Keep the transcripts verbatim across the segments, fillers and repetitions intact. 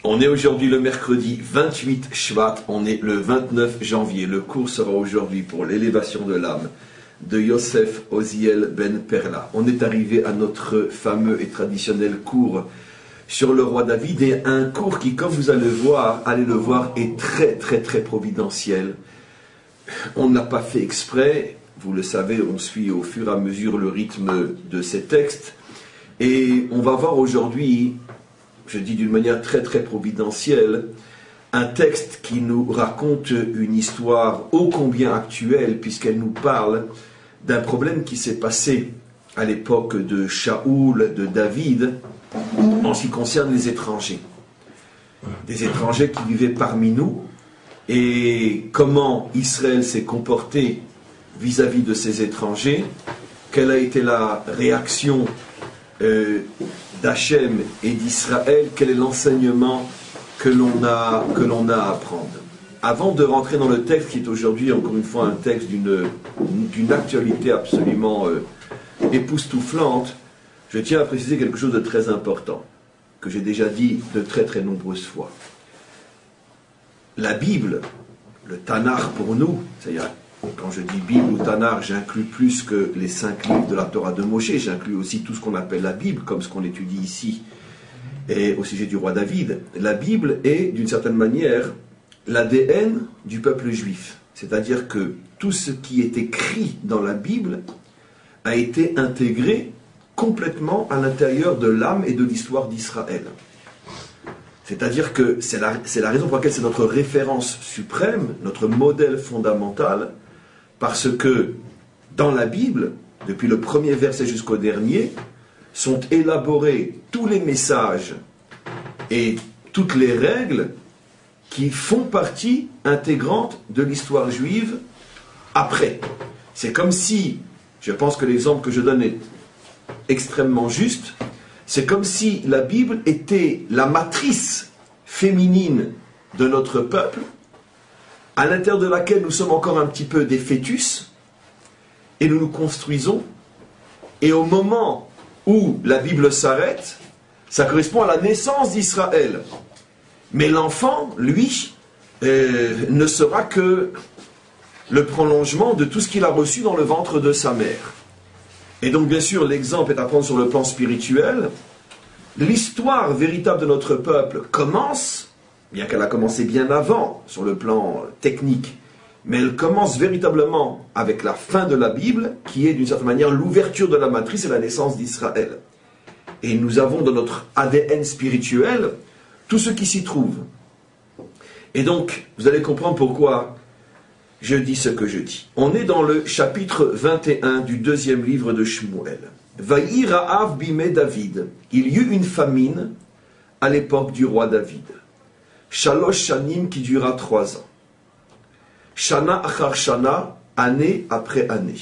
On est aujourd'hui le mercredi vingt-huit Shvat, on est le vingt-neuf janvier. Le cours sera aujourd'hui pour l'élévation de l'âme de Yosef Oziel Ben Perla. On est arrivé à notre fameux et traditionnel cours sur le roi David, et un cours qui, comme vous allez le voir, allez le voir, est très très très providentiel. On n'a pas fait exprès, vous le savez, on suit au fur et à mesure le rythme de ces textes, et on va voir aujourd'hui, je dis d'une manière très très providentielle, un texte qui nous raconte une histoire ô combien actuelle, puisqu'elle nous parle d'un problème qui s'est passé à l'époque de Shaoul, de David, en ce qui concerne les étrangers. Des étrangers qui vivaient parmi nous, et comment Israël s'est comporté vis-à-vis de ces étrangers, quelle a été la réaction euh, d'Hachem et d'Israël, quel est l'enseignement que l'on a, que l'on a à apprendre. Avant de rentrer dans le texte qui est aujourd'hui, encore une fois, un texte d'une, d'une actualité absolument euh, époustouflante, je tiens à préciser quelque chose de très important, que j'ai déjà dit de très très nombreuses fois. La Bible, le Tanakh pour nous, c'est-à-dire, quand je dis Bible ou Tanakh, j'inclus plus que les cinq livres de la Torah de Moshe, j'inclus aussi tout ce qu'on appelle la Bible, comme ce qu'on étudie ici, et au sujet du roi David. La Bible est, d'une certaine manière, l'A D N du peuple juif. C'est-à-dire que tout ce qui est écrit dans la Bible a été intégré complètement à l'intérieur de l'âme et de l'histoire d'Israël. C'est-à-dire que c'est la, c'est la raison pour laquelle c'est notre référence suprême, notre modèle fondamental, parce que dans la Bible, depuis le premier verset jusqu'au dernier, sont élaborés tous les messages et toutes les règles qui font partie intégrante de l'histoire juive après. C'est comme si, je pense que l'exemple que je donne est extrêmement juste, c'est comme si la Bible était la matrice féminine de notre peuple, à l'intérieur de laquelle nous sommes encore un petit peu des fœtus, et nous nous construisons, et au moment où la Bible s'arrête, ça correspond à la naissance d'Israël. Mais l'enfant, lui, euh, ne sera que le prolongement de tout ce qu'il a reçu dans le ventre de sa mère. Et donc, bien sûr, l'exemple est à prendre sur le plan spirituel. L'histoire véritable de notre peuple commence, bien qu'elle a commencé bien avant, sur le plan technique, mais elle commence véritablement avec la fin de la Bible, qui est d'une certaine manière l'ouverture de la matrice et la naissance d'Israël. Et nous avons dans notre A D N spirituel tout ce qui s'y trouve. Et donc, vous allez comprendre pourquoi je dis ce que je dis. On est dans le chapitre vingt et un du deuxième livre de Shmuel. Vayi Ra'av bimé David. Il y eut une famine à l'époque du roi David. Shalosh shanim qui dura trois ans. Shana achar shana, année après année.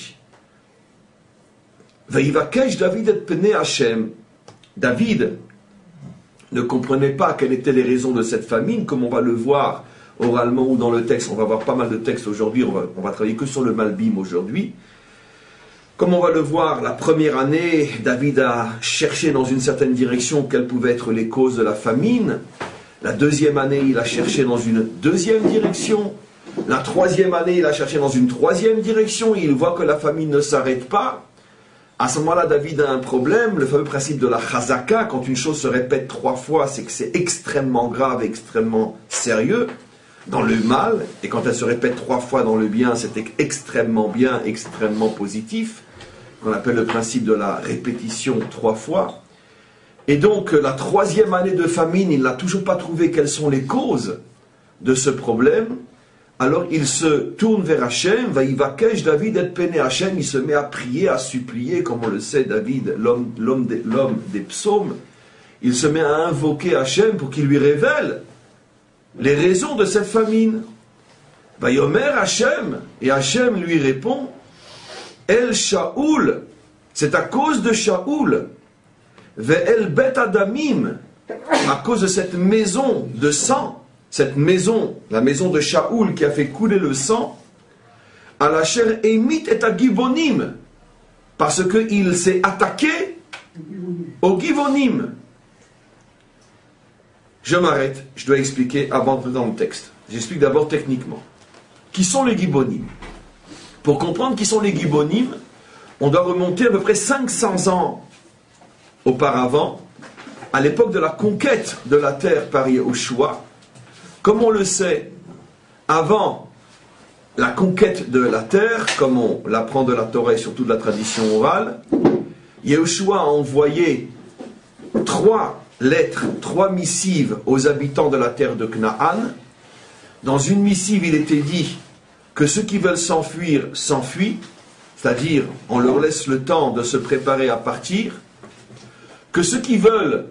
Vayivakesh David et pene Hashem. David ne comprenait pas quelles étaient les raisons de cette famine, comme on va le voir oralement ou dans le texte. On va voir pas mal de textes aujourd'hui, on va, on va travailler que sur le Malbim aujourd'hui. Comme on va le voir, la première année, David a cherché dans une certaine direction quelles pouvaient être les causes de la famine. La deuxième année, il a cherché dans une deuxième direction. La troisième année, il a cherché dans une troisième direction. Il voit que la famine ne s'arrête pas. À ce moment-là, David a un problème, le fameux principe de la chazaka. Quand une chose se répète trois fois, c'est que c'est extrêmement grave, extrêmement sérieux dans le mal. Et quand elle se répète trois fois dans le bien, c'est extrêmement bien, extrêmement positif, qu'on appelle le principe de la répétition trois fois. Et donc, la troisième année de famine, il n'a toujours pas trouvé quelles sont les causes de ce problème. Alors il se tourne vers Hachem, Vayivakesh David et pene Hachem, il se met à prier, à supplier, comme on le sait, David, l'homme, l'homme, des, l'homme des psaumes, il se met à invoquer Hachem pour qu'il lui révèle les raisons de cette famine. Vayomer Hachem, et Hachem lui répond, El Shaoul, c'est à cause de Shaoul, Ve'el Bet Adamim, à cause de cette maison de sang, cette maison, la maison de Shaoul qui a fait couler le sang, à la chair émite et à Givonim, parce qu'il s'est attaqué aux Givonim. je m'arrête, je dois expliquer avant de rentrer dans le texte. J'explique d'abord techniquement. Qui sont les Gibonim? Pour comprendre qui sont les Gibonim, on doit remonter à peu près cinq cents ans auparavant, à l'époque de la conquête de la terre par Yehoshua. Comme on le sait, avant la conquête de la terre, comme on l'apprend de la Torah et surtout de la tradition orale, Yehoshua a envoyé trois lettres, trois missives aux habitants de la terre de Canaan. Dans une missive, il était dit que ceux qui veulent s'enfuir, s'enfuient, c'est-à-dire on leur laisse le temps de se préparer à partir, que ceux qui veulent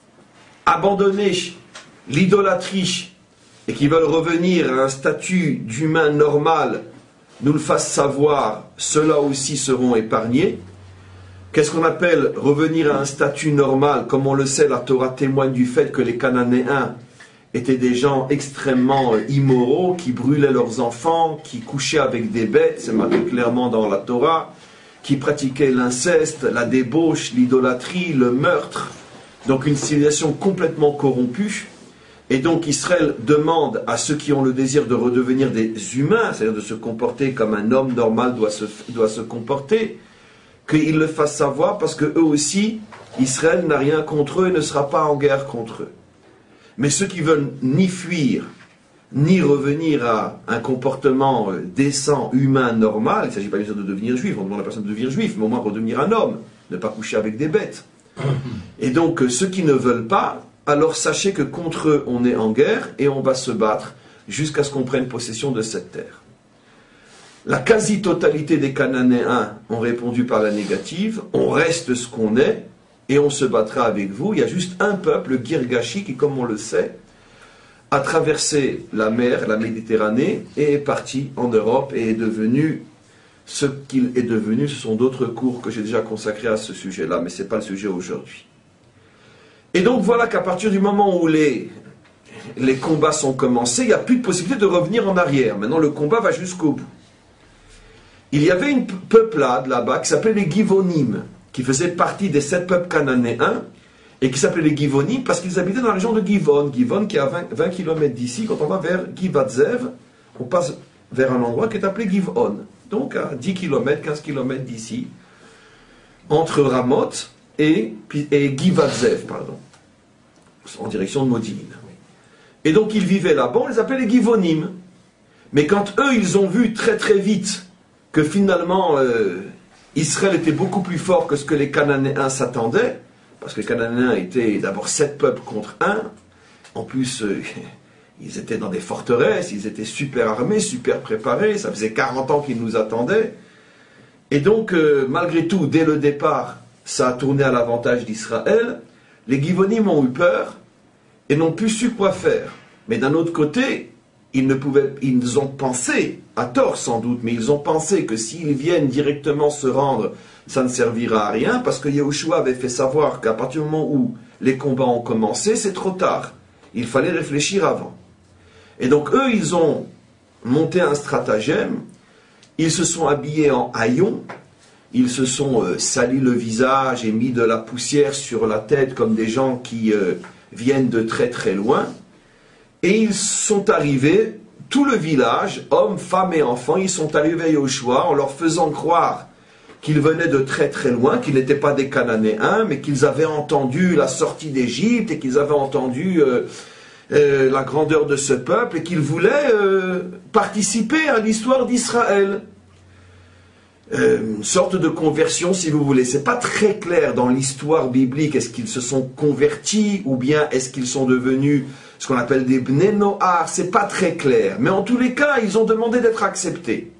abandonner l'idolâtrie et qui veulent revenir à un statut d'humain normal, nous le fassent savoir, ceux-là aussi seront épargnés. Qu'est-ce qu'on appelle revenir à un statut normal? Comme on le sait, la Torah témoigne du fait que les Cananéens étaient des gens extrêmement immoraux, qui brûlaient leurs enfants, qui couchaient avec des bêtes, c'est marqué clairement dans la Torah, qui pratiquaient l'inceste, la débauche, l'idolâtrie, le meurtre, donc une civilisation complètement corrompue. Et donc Israël demande à ceux qui ont le désir de redevenir des humains, c'est-à-dire de se comporter comme un homme normal doit se, doit se comporter, qu'ils le fassent savoir, parce que eux aussi, Israël n'a rien contre eux et ne sera pas en guerre contre eux. Mais ceux qui veulent ni fuir, ni revenir à un comportement décent, humain, normal, il ne s'agit pas bien sûr de devenir juif, on demande à la personne de devenir juif, mais au moins redevenir un homme, ne pas coucher avec des bêtes. Et donc ceux qui ne veulent pas, alors sachez que contre eux on est en guerre et on va se battre jusqu'à ce qu'on prenne possession de cette terre. La quasi-totalité des Cananéens ont répondu par la négative, on reste ce qu'on est et on se battra avec vous. Il y a juste un peuple, le Girgashi, qui, comme on le sait, a traversé la mer, la Méditerranée, et est parti en Europe et est devenu ce qu'il est devenu. Ce sont d'autres cours que j'ai déjà consacrés à ce sujet-là, mais ce n'est pas le sujet aujourd'hui. Et donc voilà qu'à partir du moment où les, les combats sont commencés, il n'y a plus de possibilité de revenir en arrière. Maintenant, le combat va jusqu'au bout. Il y avait une peuplade là-bas qui s'appelait les Givonim, qui faisait partie des sept peuples cananéens, et qui s'appelaient les Givonim parce qu'ils habitaient dans la région de Givon. Givon qui est à vingt, vingt kilomètres d'ici. Quand on va vers Givatzev, on passe vers un endroit qui est appelé Givon. Donc à dix kilomètres, quinze kilomètres d'ici, entre Ramoth et, et Givatzev, pardon, en direction de Modine. Et donc ils vivaient là-bas, on les appelait les Givonim. Mais quand eux, ils ont vu très très vite que finalement euh, Israël était beaucoup plus fort que ce que les Cananéens s'attendaient, parce que les Cananéens étaient d'abord sept peuples contre un, en plus euh, ils étaient dans des forteresses, ils étaient super armés, super préparés, ça faisait quarante ans qu'ils nous attendaient, et donc euh, malgré tout, dès le départ, ça a tourné à l'avantage d'Israël. Les Givonim ont eu peur et n'ont plus su quoi faire. Mais d'un autre côté, ils ne pouvaient, ils ont pensé, à tort sans doute, mais ils ont pensé que s'ils viennent directement se rendre, ça ne servira à rien, parce que Yehoshua avait fait savoir qu'à partir du moment où les combats ont commencé, c'est trop tard. Il fallait réfléchir avant. Et donc eux, ils ont monté un stratagème, ils se sont habillés en haillons, ils se sont euh, salis le visage et mis de la poussière sur la tête comme des gens qui euh, viennent de très très loin. Et ils sont arrivés, tout le village, hommes, femmes et enfants, ils sont arrivés à Yehoshua en leur faisant croire qu'ils venaient de très très loin, qu'ils n'étaient pas des Cananéens, mais qu'ils avaient entendu la sortie d'Égypte et qu'ils avaient entendu euh, euh, la grandeur de ce peuple et qu'ils voulaient euh, participer à l'histoire d'Israël. Euh, une sorte de conversion, si vous voulez. C'est pas très clair dans l'histoire biblique. Est-ce qu'ils se sont convertis ou bien est-ce qu'ils sont devenus ce qu'on appelle des Bnei Noar? C'est pas très clair. Mais en tous les cas, ils ont demandé d'être acceptés.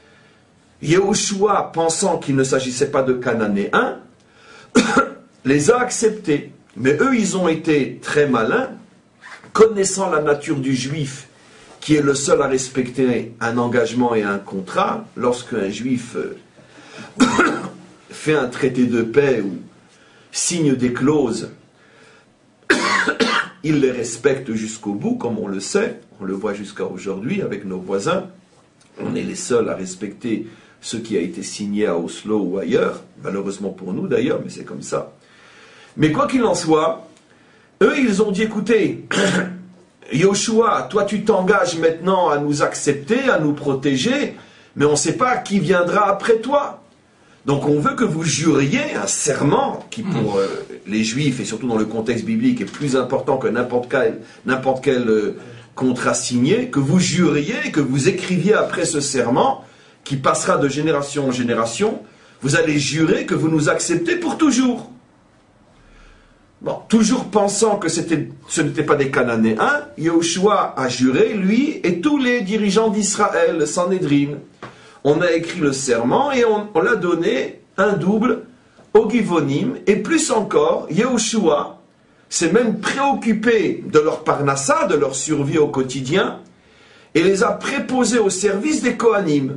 Yehoshua, pensant qu'il ne s'agissait pas de Cananéens, les a acceptés. Mais eux, ils ont été très malins, connaissant la nature du juif, qui est le seul à respecter un engagement et un contrat. Lorsqu'un juif fait un traité de paix ou signe des clauses, il les respecte jusqu'au bout, comme on le sait, on le voit jusqu'à aujourd'hui avec nos voisins. On est les seuls à respecter ce qui a été signé à Oslo ou ailleurs, malheureusement pour nous d'ailleurs, mais c'est comme ça. Mais quoi qu'il en soit, eux, ils ont dit, écoutez, Yoshua, toi tu t'engages maintenant à nous accepter, à nous protéger, mais on ne sait pas qui viendra après toi. Donc on veut que vous juriez un serment qui pour euh, les Juifs, et surtout dans le contexte biblique, est plus important que n'importe quel, n'importe quel euh, contrat signé, que vous juriez, que vous écriviez après ce serment, qui passera de génération en génération, vous allez jurer que vous nous acceptez pour toujours. Bon, toujours pensant que c'était, ce n'était pas des Cananéens, Yahushua a juré, lui et tous les dirigeants d'Israël, le Sanhédrin. On a écrit le serment et on, on l'a donné un double au Givonim, et plus encore, Yahushua s'est même préoccupé de leur parnassa, de leur survie au quotidien, et les a préposés au service des Kohanim.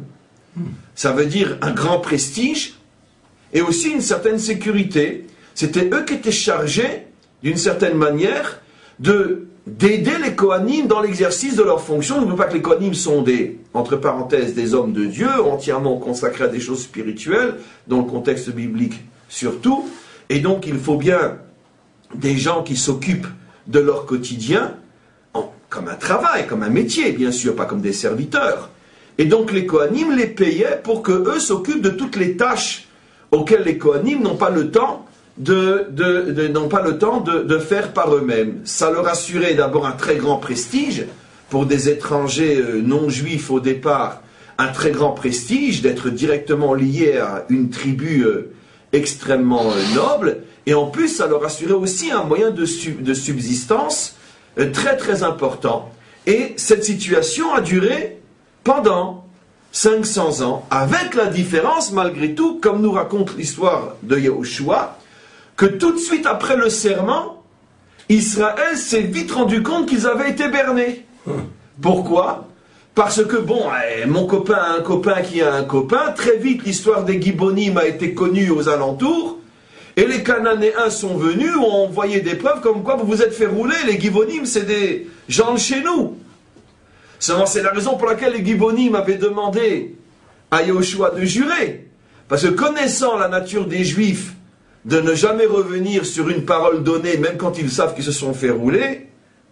Ça veut dire un grand prestige et aussi une certaine sécurité. C'était eux qui étaient chargés, d'une certaine manière, de, d'aider les Kohanim dans l'exercice de leurs fonctions. N'oubliez pas que les Kohanim sont des, entre parenthèses, des hommes de Dieu, entièrement consacrés à des choses spirituelles, dans le contexte biblique surtout. Et donc il faut bien des gens qui s'occupent de leur quotidien, en, comme un travail, comme un métier, bien sûr, pas comme des serviteurs. Et donc les Kohanim les payaient pour qu'eux s'occupent de toutes les tâches auxquelles les Kohanim n'ont pas le temps de, de, de, n'ont pas le temps de, de faire par eux-mêmes. Ça leur assurait d'abord un très grand prestige, pour des étrangers euh, non-juifs au départ, un très grand prestige d'être directement liés à une tribu euh, extrêmement euh, noble, et en plus ça leur assurait aussi un moyen de, sub, de subsistance euh, très très important. Et cette situation a duré pendant cinq cents ans, avec la différence malgré tout, comme nous raconte l'histoire de Yahushua, que tout de suite après le serment, Israël s'est vite rendu compte qu'ils avaient été bernés. Pourquoi? Parce que, bon, eh, mon copain a un copain qui a un copain, très vite l'histoire des Gibonim a été connue aux alentours, et les Cananéens sont venus, ont envoyé des preuves comme quoi vous vous êtes fait rouler, les Gibonim c'est des gens de chez nous. Seulement, c'est la raison pour laquelle les Gibonim avaient demandé à Yahushua de jurer. Parce que connaissant la nature des Juifs, de ne jamais revenir sur une parole donnée, même quand ils savent qu'ils se sont fait rouler,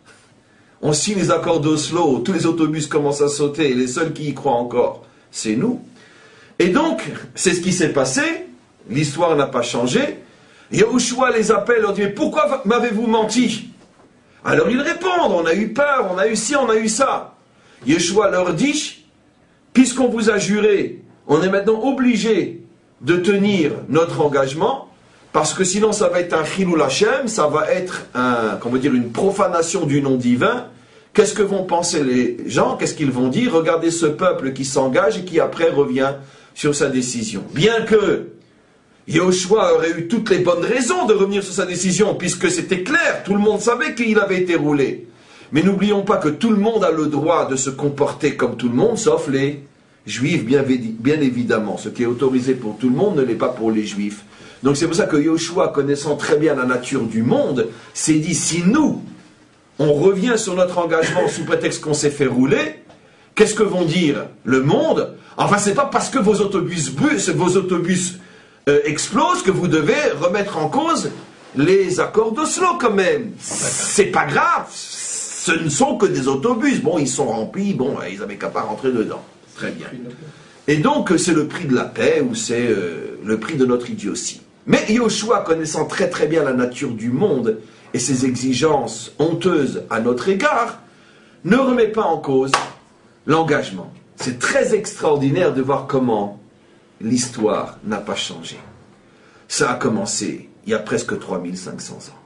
on signe les accords d'Oslo, tous les autobus commencent à sauter, et les seuls qui y croient encore, c'est nous. Et donc, c'est ce qui s'est passé, l'histoire n'a pas changé. Yahushua les appelle, leur dit, mais pourquoi m'avez-vous menti? Alors ils répondent, on a eu peur, on a eu ci, on a eu ça. Yeshua leur dit, puisqu'on vous a juré, on est maintenant obligé de tenir notre engagement, parce que sinon ça va être un chilul Hashem, ça va être un, comment dire, une profanation du nom divin. Qu'est-ce que vont penser les gens? Qu'est-ce qu'ils vont dire? Regardez ce peuple qui s'engage et qui après revient sur sa décision. Bien que Yahushua aurait eu toutes les bonnes raisons de revenir sur sa décision, puisque c'était clair, tout le monde savait qu'il avait été roulé. Mais n'oublions pas que tout le monde a le droit de se comporter comme tout le monde, sauf les Juifs, bien, bien évidemment. Ce qui est autorisé pour tout le monde ne l'est pas pour les Juifs. Donc c'est pour ça que Yahushua, connaissant très bien la nature du monde, s'est dit, si nous, on revient sur notre engagement sous prétexte qu'on s'est fait rouler, qu'est-ce que vont dire le monde? Enfin, c'est pas parce que vos autobus, bus, vos autobus euh, explosent que vous devez remettre en cause les accords d'Oslo quand même. C'est pas grave, ce ne sont que des autobus. Bon, ils sont remplis, bon, ils n'avaient qu'à pas rentrer dedans. Très bien. Et donc, c'est le prix de la paix, ou c'est euh, le prix de notre idiotie. Mais Yahushua, connaissant très très bien la nature du monde et ses exigences honteuses à notre égard, ne remet pas en cause l'engagement. C'est très extraordinaire de voir comment l'histoire n'a pas changé. Ça a commencé il y a presque trois mille cinq cents ans.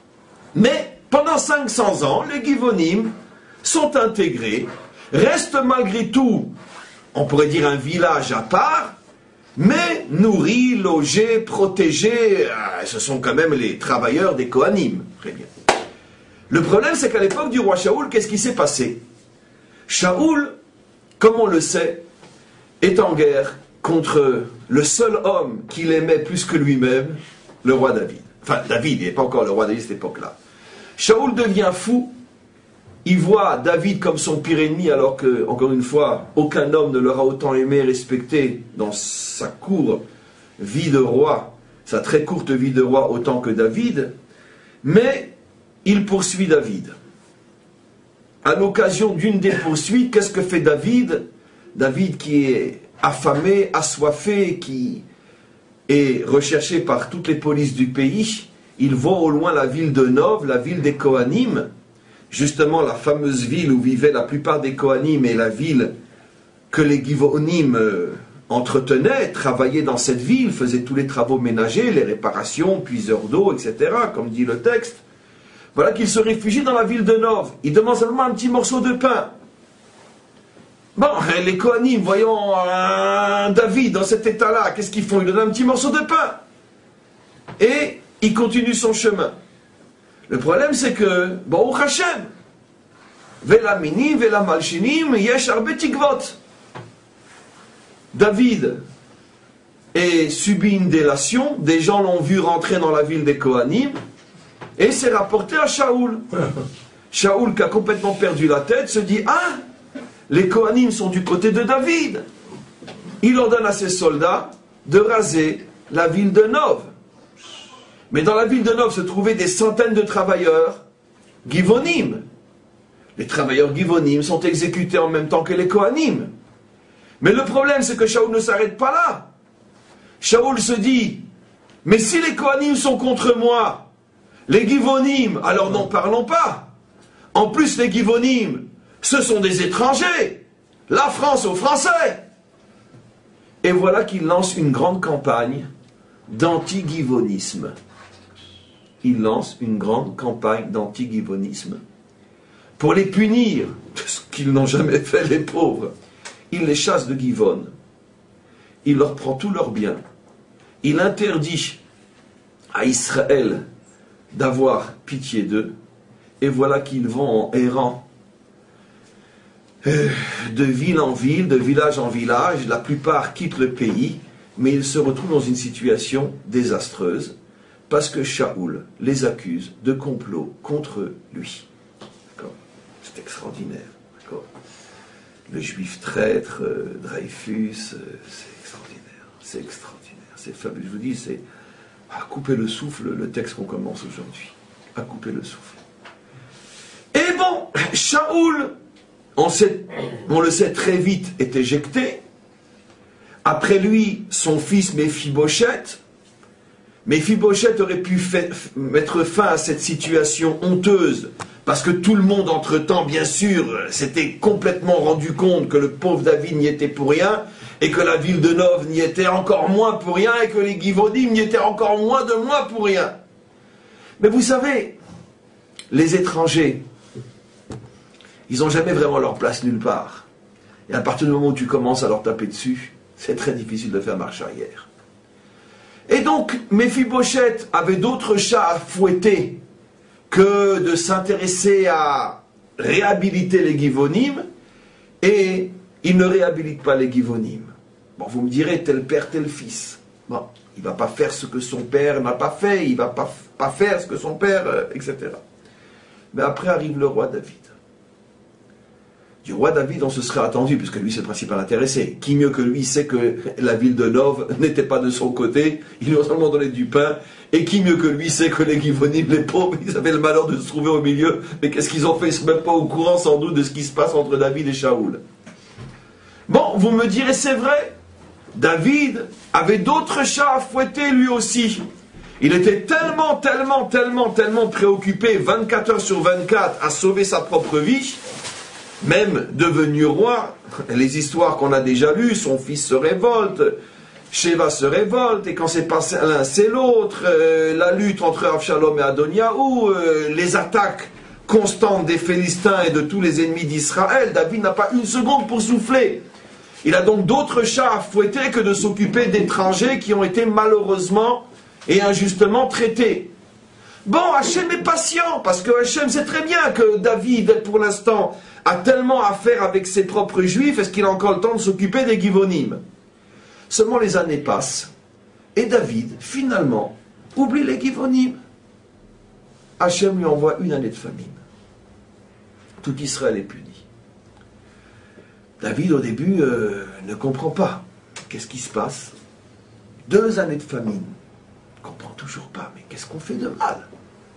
Mais pendant cinq cents ans, les Givonim sont intégrés, restent malgré tout, on pourrait dire un village à part, mais nourris, logés, protégés, euh, ce sont quand même les travailleurs des Kohanim. Très bien. Le problème, c'est qu'à l'époque du roi Shaoul, qu'est-ce qui s'est passé? Shaoul, comme on le sait, est en guerre contre le seul homme qu'il aimait plus que lui-même, le roi David. Enfin, David, il n'est pas encore le roi David à cette époque-là. Shaoul devient fou. Il voit David comme son pire ennemi, alors que, encore une fois, aucun homme ne l'aura autant aimé et respecté dans sa courte vie de roi, sa très courte vie de roi, autant que David. Mais il poursuit David. À l'occasion d'une des poursuites, qu'est-ce que fait David? David qui est affamé, assoiffé, qui est recherché par toutes les polices du pays, il voit au loin la ville de Nov, la ville des Kohanim, justement la fameuse ville où vivaient la plupart des Kohanim et la ville que les Givonim euh, entretenaient, travaillaient dans cette ville, faisaient tous les travaux ménagers, les réparations, puiseurs d'eau, et cetera, comme dit le texte. Voilà qu'il se réfugie dans la ville de Nov. Il demande seulement un petit morceau de pain. Bon, les Kohanim, voyant un David dans cet état-là, qu'est-ce qu'ils font? Ils lui donnent un petit morceau de pain. Et il continue son chemin. Le problème, c'est que, bon, Hachem, Vela minim, Vela malchinim, yesh arbe tikvot. David a subi une délation, des gens l'ont vu rentrer dans la ville des Kohanim, et s'est rapporté à Shaoul. Shaoul, qui a complètement perdu la tête, se dit, ah, les Kohanim sont du côté de David. Il ordonne à ses soldats de raser la ville de Nov. Mais dans la ville de Nov se trouvaient des centaines de travailleurs Givonim. Les travailleurs Givonim sont exécutés en même temps que les Kohanim. Mais le problème, c'est que Shaoul ne s'arrête pas là. Shaoul se dit, mais si les Kohanim sont contre moi, les Givonim, alors n'en parlons pas. En plus, les Givonim, ce sont des étrangers. La France aux Français. Et voilà qu'il lance une grande campagne d'anti-givonisme. Il lance une grande campagne d'anti-givonisme. Pour les punir de ce qu'ils n'ont jamais fait, les pauvres, il les chasse de Givon. Il leur prend tous leurs biens. Il interdit à Israël d'avoir pitié d'eux. Et voilà qu'ils vont en errant de ville en ville, de village en village. La plupart quittent le pays, mais ils se retrouvent dans une situation désastreuse parce que Shaoul les accuse de complot contre lui. D'accord ? C'est extraordinaire. D'accord ? Le juif traître, euh, Dreyfus, euh, c'est extraordinaire. C'est extraordinaire. C'est fabuleux. Je vous dis, c'est à couper le souffle, le texte qu'on commence aujourd'hui. À couper le souffle. Et bon, Shaoul, on, sait, on le sait très vite, est éjecté. Après lui, son fils Méphibosheth. Méphibosheth aurait pu fait, mettre fin à cette situation honteuse, parce que tout le monde, entre-temps, bien sûr, s'était complètement rendu compte que le pauvre David n'y était pour rien, et que la ville de Nov n'y était encore moins pour rien, et que les Givonim n'y étaient encore moins de moins pour rien. Mais vous savez, les étrangers, ils n'ont jamais vraiment leur place nulle part. Et à partir du moment où tu commences à leur taper dessus, c'est très difficile de faire marche arrière. Et donc, Méphibosheth avait d'autres chats à fouetter que de s'intéresser à réhabiliter les Givonim, et il ne réhabilite pas les Givonim. Bon, vous me direz, tel père, tel fils. Bon, il ne va pas faire ce que son père n'a pas fait, il ne va pas, pas faire ce que son père, euh, et cetera. Mais après arrive le roi David. Du roi David, on se serait attendu, puisque lui c'est le principal intéressé. Qui mieux que lui sait que la ville de Nov n'était pas de son côté, il lui a seulement donné du pain, et qui mieux que lui sait que les Givonim, les pauvres, ils avaient le malheur de se trouver au milieu, mais qu'est-ce qu'ils ont fait? Ils ne sont même pas au courant sans doute de ce qui se passe entre David et Shaoul. Bon, vous me direz, c'est vrai, David avait d'autres chats à fouetter lui aussi. Il était tellement, tellement, tellement, tellement préoccupé, vingt-quatre heures sur vingt-quatre, à sauver sa propre vie, même devenu roi, les histoires qu'on a déjà lues, son fils se révolte, Sheva se révolte, et quand c'est pas l'un, c'est l'autre, euh, la lutte entre Avshalom et Adoniaou, euh, les attaques constantes des Philistins et de tous les ennemis d'Israël, David n'a pas une seconde pour souffler. Il a donc d'autres chats à fouetter que de s'occuper d'étrangers qui ont été malheureusement et injustement traités. Bon, Hachem est patient, parce que Hachem sait très bien que David, pour l'instant, a tellement à faire avec ses propres juifs, est-ce qu'il a encore le temps de s'occuper des Givonim? Seulement les années passent, et David, finalement, oublie les Givonim. Hachem lui envoie une année de famine. Tout Israël est puni. David, au début, euh, ne comprend pas. Qu'est-ce qui se passe? Deux années de famine. Il ne comprend toujours pas, mais qu'est-ce qu'on fait de mal?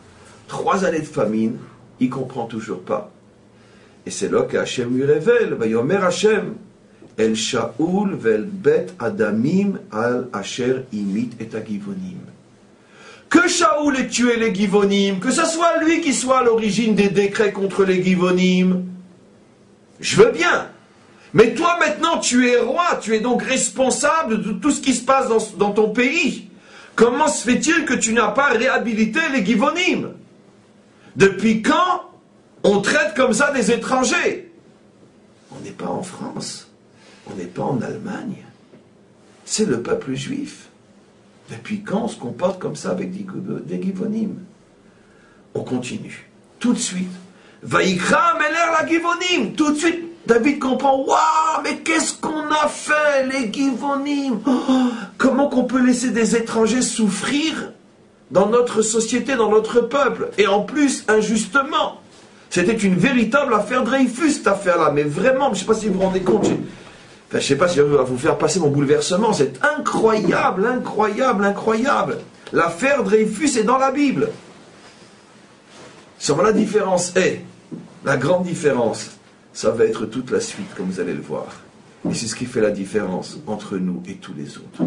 Trois années de famine, il ne comprend toujours pas. Et c'est là qu'Hachem lui révèle, Vayomer Hachem, El Shaoul vel bet Adamim al Asher imit et agivonim. Que Shaoul ait tué les Givonim, que ce soit lui qui soit à l'origine des décrets contre les Givonim, je veux bien. Mais toi maintenant tu es roi, tu es donc responsable de tout ce qui se passe dans, dans ton pays. Comment se fait-il que tu n'as pas réhabilité les Givonim? Depuis quand on traite comme ça des étrangers? On n'est pas en France, on n'est pas en Allemagne, c'est le peuple juif. Depuis quand on se comporte comme ça avec des, des Givonim? On continue. Tout de suite. Vaïkra Meler la Givonim. Tout de suite, David comprend. Waouh, mais qu'est-ce qu'on a fait, les Givonim? Oh, comment qu'on peut laisser des étrangers souffrir dans notre société, dans notre peuple? Et en plus, injustement. C'était une véritable affaire Dreyfus, cette affaire-là. Mais vraiment, je ne sais pas si vous vous rendez compte. Enfin, je ne sais pas si je vais vous faire passer mon bouleversement. C'est incroyable, incroyable, incroyable. L'affaire Dreyfus est dans la Bible. Sur la différence est, la grande différence, ça va être toute la suite, comme vous allez le voir. Et c'est ce qui fait la différence entre nous et tous les autres.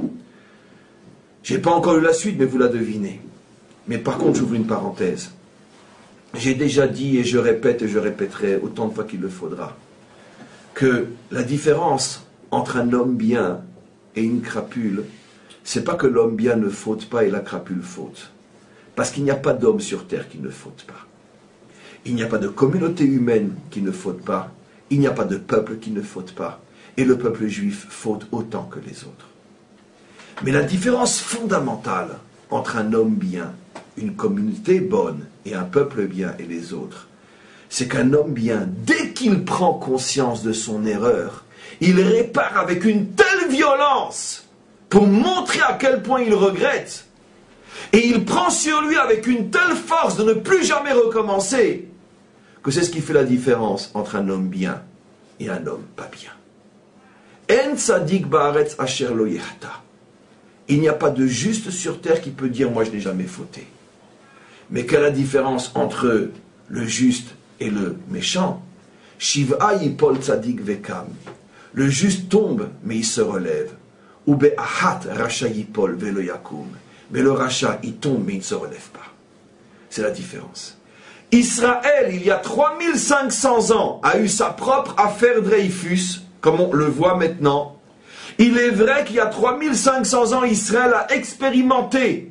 Je n'ai pas encore eu la suite, mais vous la devinez. Mais par contre, j'ouvre une parenthèse. J'ai déjà dit, et je répète, et je répéterai autant de fois qu'il le faudra, que la différence entre un homme bien et une crapule, c'est pas que l'homme bien ne faute pas et la crapule faute. Parce qu'il n'y a pas d'homme sur terre qui ne faute pas. Il n'y a pas de communauté humaine qui ne faute pas. Il n'y a pas de peuple qui ne faute pas. Et le peuple juif faute autant que les autres. Mais la différence fondamentale entre un homme bien, une communauté bonne et un peuple bien et les autres, c'est qu'un homme bien, dès qu'il prend conscience de son erreur, il répare avec une telle violence pour montrer à quel point il regrette. Et il prend sur lui avec une telle force de ne plus jamais recommencer, que c'est ce qui fait la différence entre un homme bien et un homme pas bien. En tzadik ba'aretz asher lo yechta. Il n'y a pas de juste sur terre qui peut dire « moi je n'ai jamais fauté ». Mais quelle est la différence entre le juste et le méchant? Shiv'a yipol tzadik vekam. Le juste tombe, mais il se relève. Ou be'ahat racha yipol velo yakum. Mais le rachat, il tombe, mais il ne se relève pas. C'est la différence. Israël, il y a trois mille cinq cents ans, a eu sa propre affaire Dreyfus, comme on le voit maintenant. Il est vrai qu'il y a trois mille cinq cents ans, Israël a expérimenté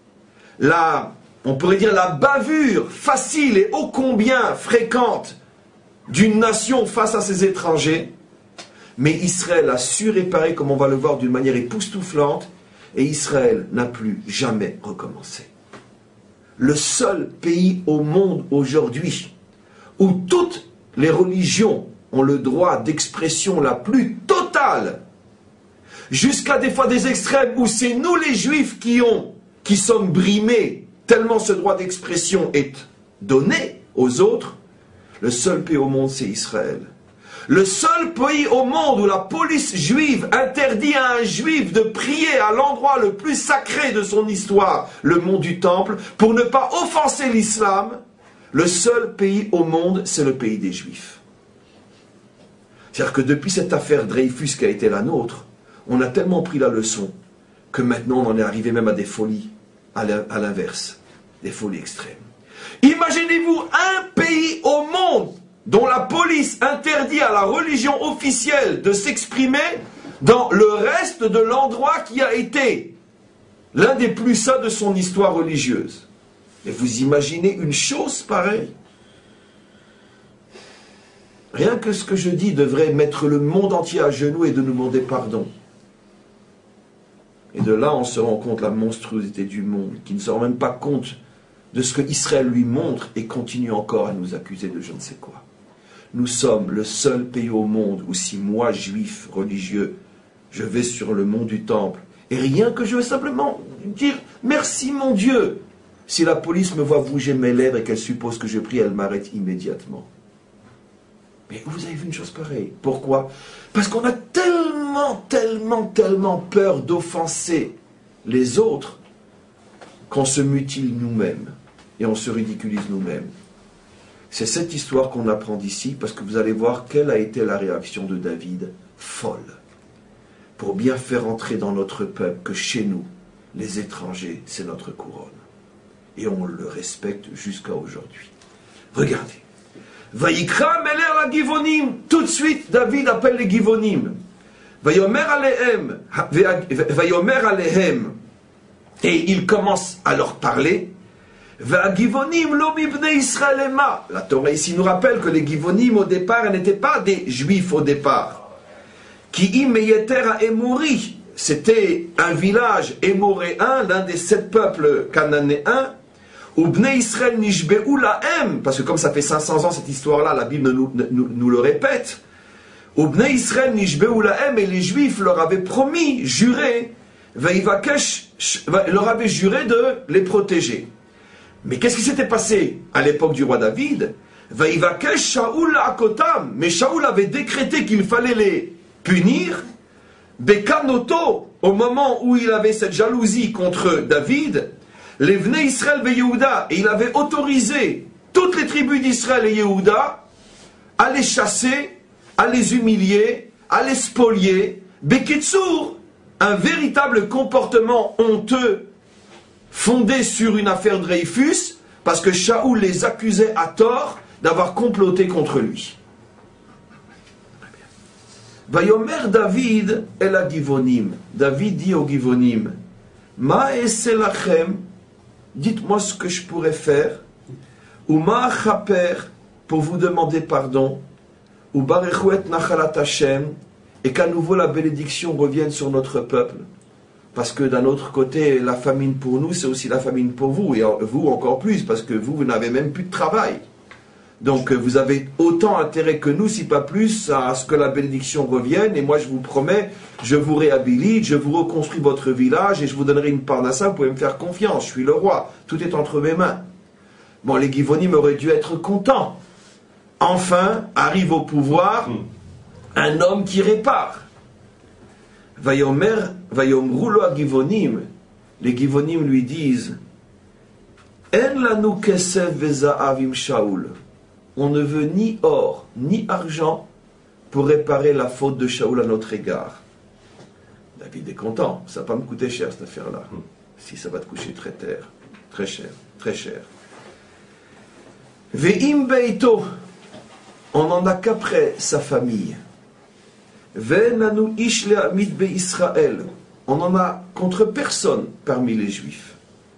la, on pourrait dire la bavure facile et ô combien fréquente d'une nation face à ses étrangers. Mais Israël a su réparer, comme on va le voir, d'une manière époustouflante. Et Israël n'a plus jamais recommencé. Le seul pays au monde aujourd'hui où toutes les religions ont le droit d'expression la plus totale, jusqu'à des fois des extrêmes où c'est nous les Juifs qui, ont, qui sommes brimés, tellement ce droit d'expression est donné aux autres, le seul pays au monde c'est Israël. Le seul pays au monde où la police juive interdit à un juif de prier à l'endroit le plus sacré de son histoire, le mont du Temple, pour ne pas offenser l'islam, le seul pays au monde, c'est le pays des juifs. C'est-à-dire que depuis cette affaire Dreyfus qui a été la nôtre, on a tellement pris la leçon que maintenant on en est arrivé même à des folies à l'inverse, des folies extrêmes. Imaginez-vous un pays au monde dont la police interdit à la religion officielle de s'exprimer dans le reste de l'endroit qui a été l'un des plus saints de son histoire religieuse. Et vous imaginez une chose pareille? Rien que ce que je dis devrait mettre le monde entier à genoux et de nous demander pardon. Et de là, on se rend compte de la monstruosité du monde, qui ne se rend même pas compte de ce que Israël lui montre et continue encore à nous accuser de je ne sais quoi. Nous sommes le seul pays au monde où si moi, juif, religieux, je vais sur le mont du Temple, et rien que je veux simplement dire « Merci mon Dieu !» Si la police me voit bouger mes lèvres et qu'elle suppose que je prie, elle m'arrête immédiatement. Mais vous avez vu une chose pareille. Pourquoi? Parce qu'on a tellement, tellement, tellement peur d'offenser les autres qu'on se mutile nous-mêmes. et on se ridiculise nous-mêmes. C'est cette histoire qu'on apprend d'ici, parce que vous allez voir quelle a été la réaction de David, folle, pour bien faire entrer dans notre peuple que chez nous, les étrangers, c'est notre couronne. Et on le respecte jusqu'à aujourd'hui. Regardez. Vayikra meler la Givonim. Tout de suite, David appelle les Givonim. Vayomer alehem. Vayomer alehem. Et il commence à leur parler. Vagivonim lo mibnei Israël ema. La Torah ici nous rappelle que les Givonim au départ n'étaient pas des Juifs au départ. Ki im meyeter a Emori. C'était un village émoréen, l'un des sept peuples cananéens. Ou Bnei Israël nishbe'u lahem, parce que comme ça fait cinq cents ans cette histoire-là, la Bible nous, nous, nous le répète. Ou Bnei Israël nishbe'u lahem, et les Juifs leur avaient promis, juré, veivakesh, leur avaient juré de les protéger. Mais qu'est-ce qui s'était passé à l'époque du roi David? Veivakesh Shaoul akotam, mais Shaoul avait décrété qu'il fallait les punir. Bekanoto, au moment où il avait cette jalousie contre David, les Vnei Israël et Yehuda, et il avait autorisé toutes les tribus d'Israël et Yehuda à les chasser, à les humilier, à les spolier. Bekitsour, un véritable comportement honteux fondé sur une affaire Dreyfus, parce que Shaoul les accusait à tort d'avoir comploté contre lui. Vayomer David el a Givonim. David dit aux Givonim, Ma esse lachem, dites-moi ce que je pourrais faire, ou ma chaper, pour vous demander pardon, ou barechuet nachalat Hashem, et qu'à nouveau la bénédiction revienne sur notre peuple. Parce que d'un autre côté, la famine pour nous, c'est aussi la famine pour vous, et vous encore plus, parce que vous, vous n'avez même plus de travail. Donc vous avez autant intérêt que nous, si pas plus, à ce que la bénédiction revienne. Et moi je vous promets, je vous réhabilite, je vous reconstruis votre village et je vous donnerai une part d'un ça, vous pouvez me faire confiance, je suis le roi, tout est entre mes mains. Bon, les Givonim auraient dû être contents. Enfin, arrive au pouvoir un homme qui répare. Vayomer, Vayomru lo Givonim, les Givonim lui disent, En lanu kesef vezahav im Shaoul. On ne veut ni or, ni argent pour réparer la faute de Shaoul à notre égard. David est content, ça va pas me coûter cher cette affaire-là. Si ça va te coûter très cher, très cher, très cher. Ve'im beito, on n'en a qu'après sa famille. Ve'nanu ish le'amid be'Israël, on n'en a contre personne parmi les Juifs.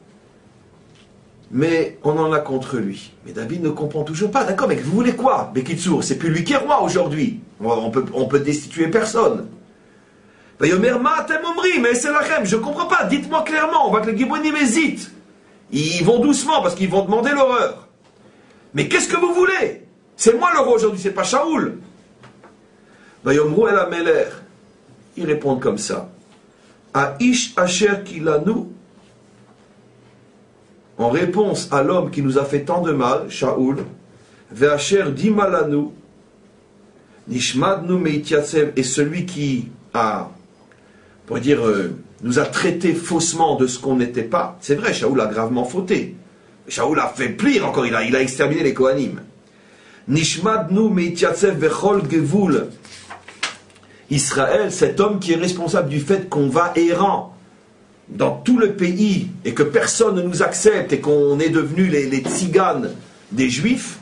Mais on en a contre lui. Mais David ne comprend toujours pas. D'accord, mais vous voulez quoi, Bekitsour? C'est plus lui qui est roi aujourd'hui. On peut, on peut destituer personne. Vayomer ma atem omri, mais c'est lachem. Je ne comprends pas. Dites-moi clairement. On voit que les Gibonim hésitent. Ils vont doucement parce qu'ils vont demander l'horreur. Mais qu'est-ce que vous voulez? C'est moi le roi aujourd'hui, c'est pas Shaoul. Vayomru el ameler. Ils répondent comme ça. Aish asher kilanu. En réponse à l'homme qui nous a fait tant de mal, Shaoul, Ve'asher dimalanu, Nishmadnu meitiatsev, et celui qui a, pour dire, euh, nous a traité faussement de ce qu'on n'était pas. C'est vrai, Shaoul a gravement fauté. Shaoul a fait pire encore, il a, il a exterminé les Kohanim. Nishmadnu meitiatsev vechol gevul. Israël, cet homme qui est responsable du fait qu'on va errant dans tout le pays et que personne ne nous accepte et qu'on est devenu les, les tziganes des Juifs,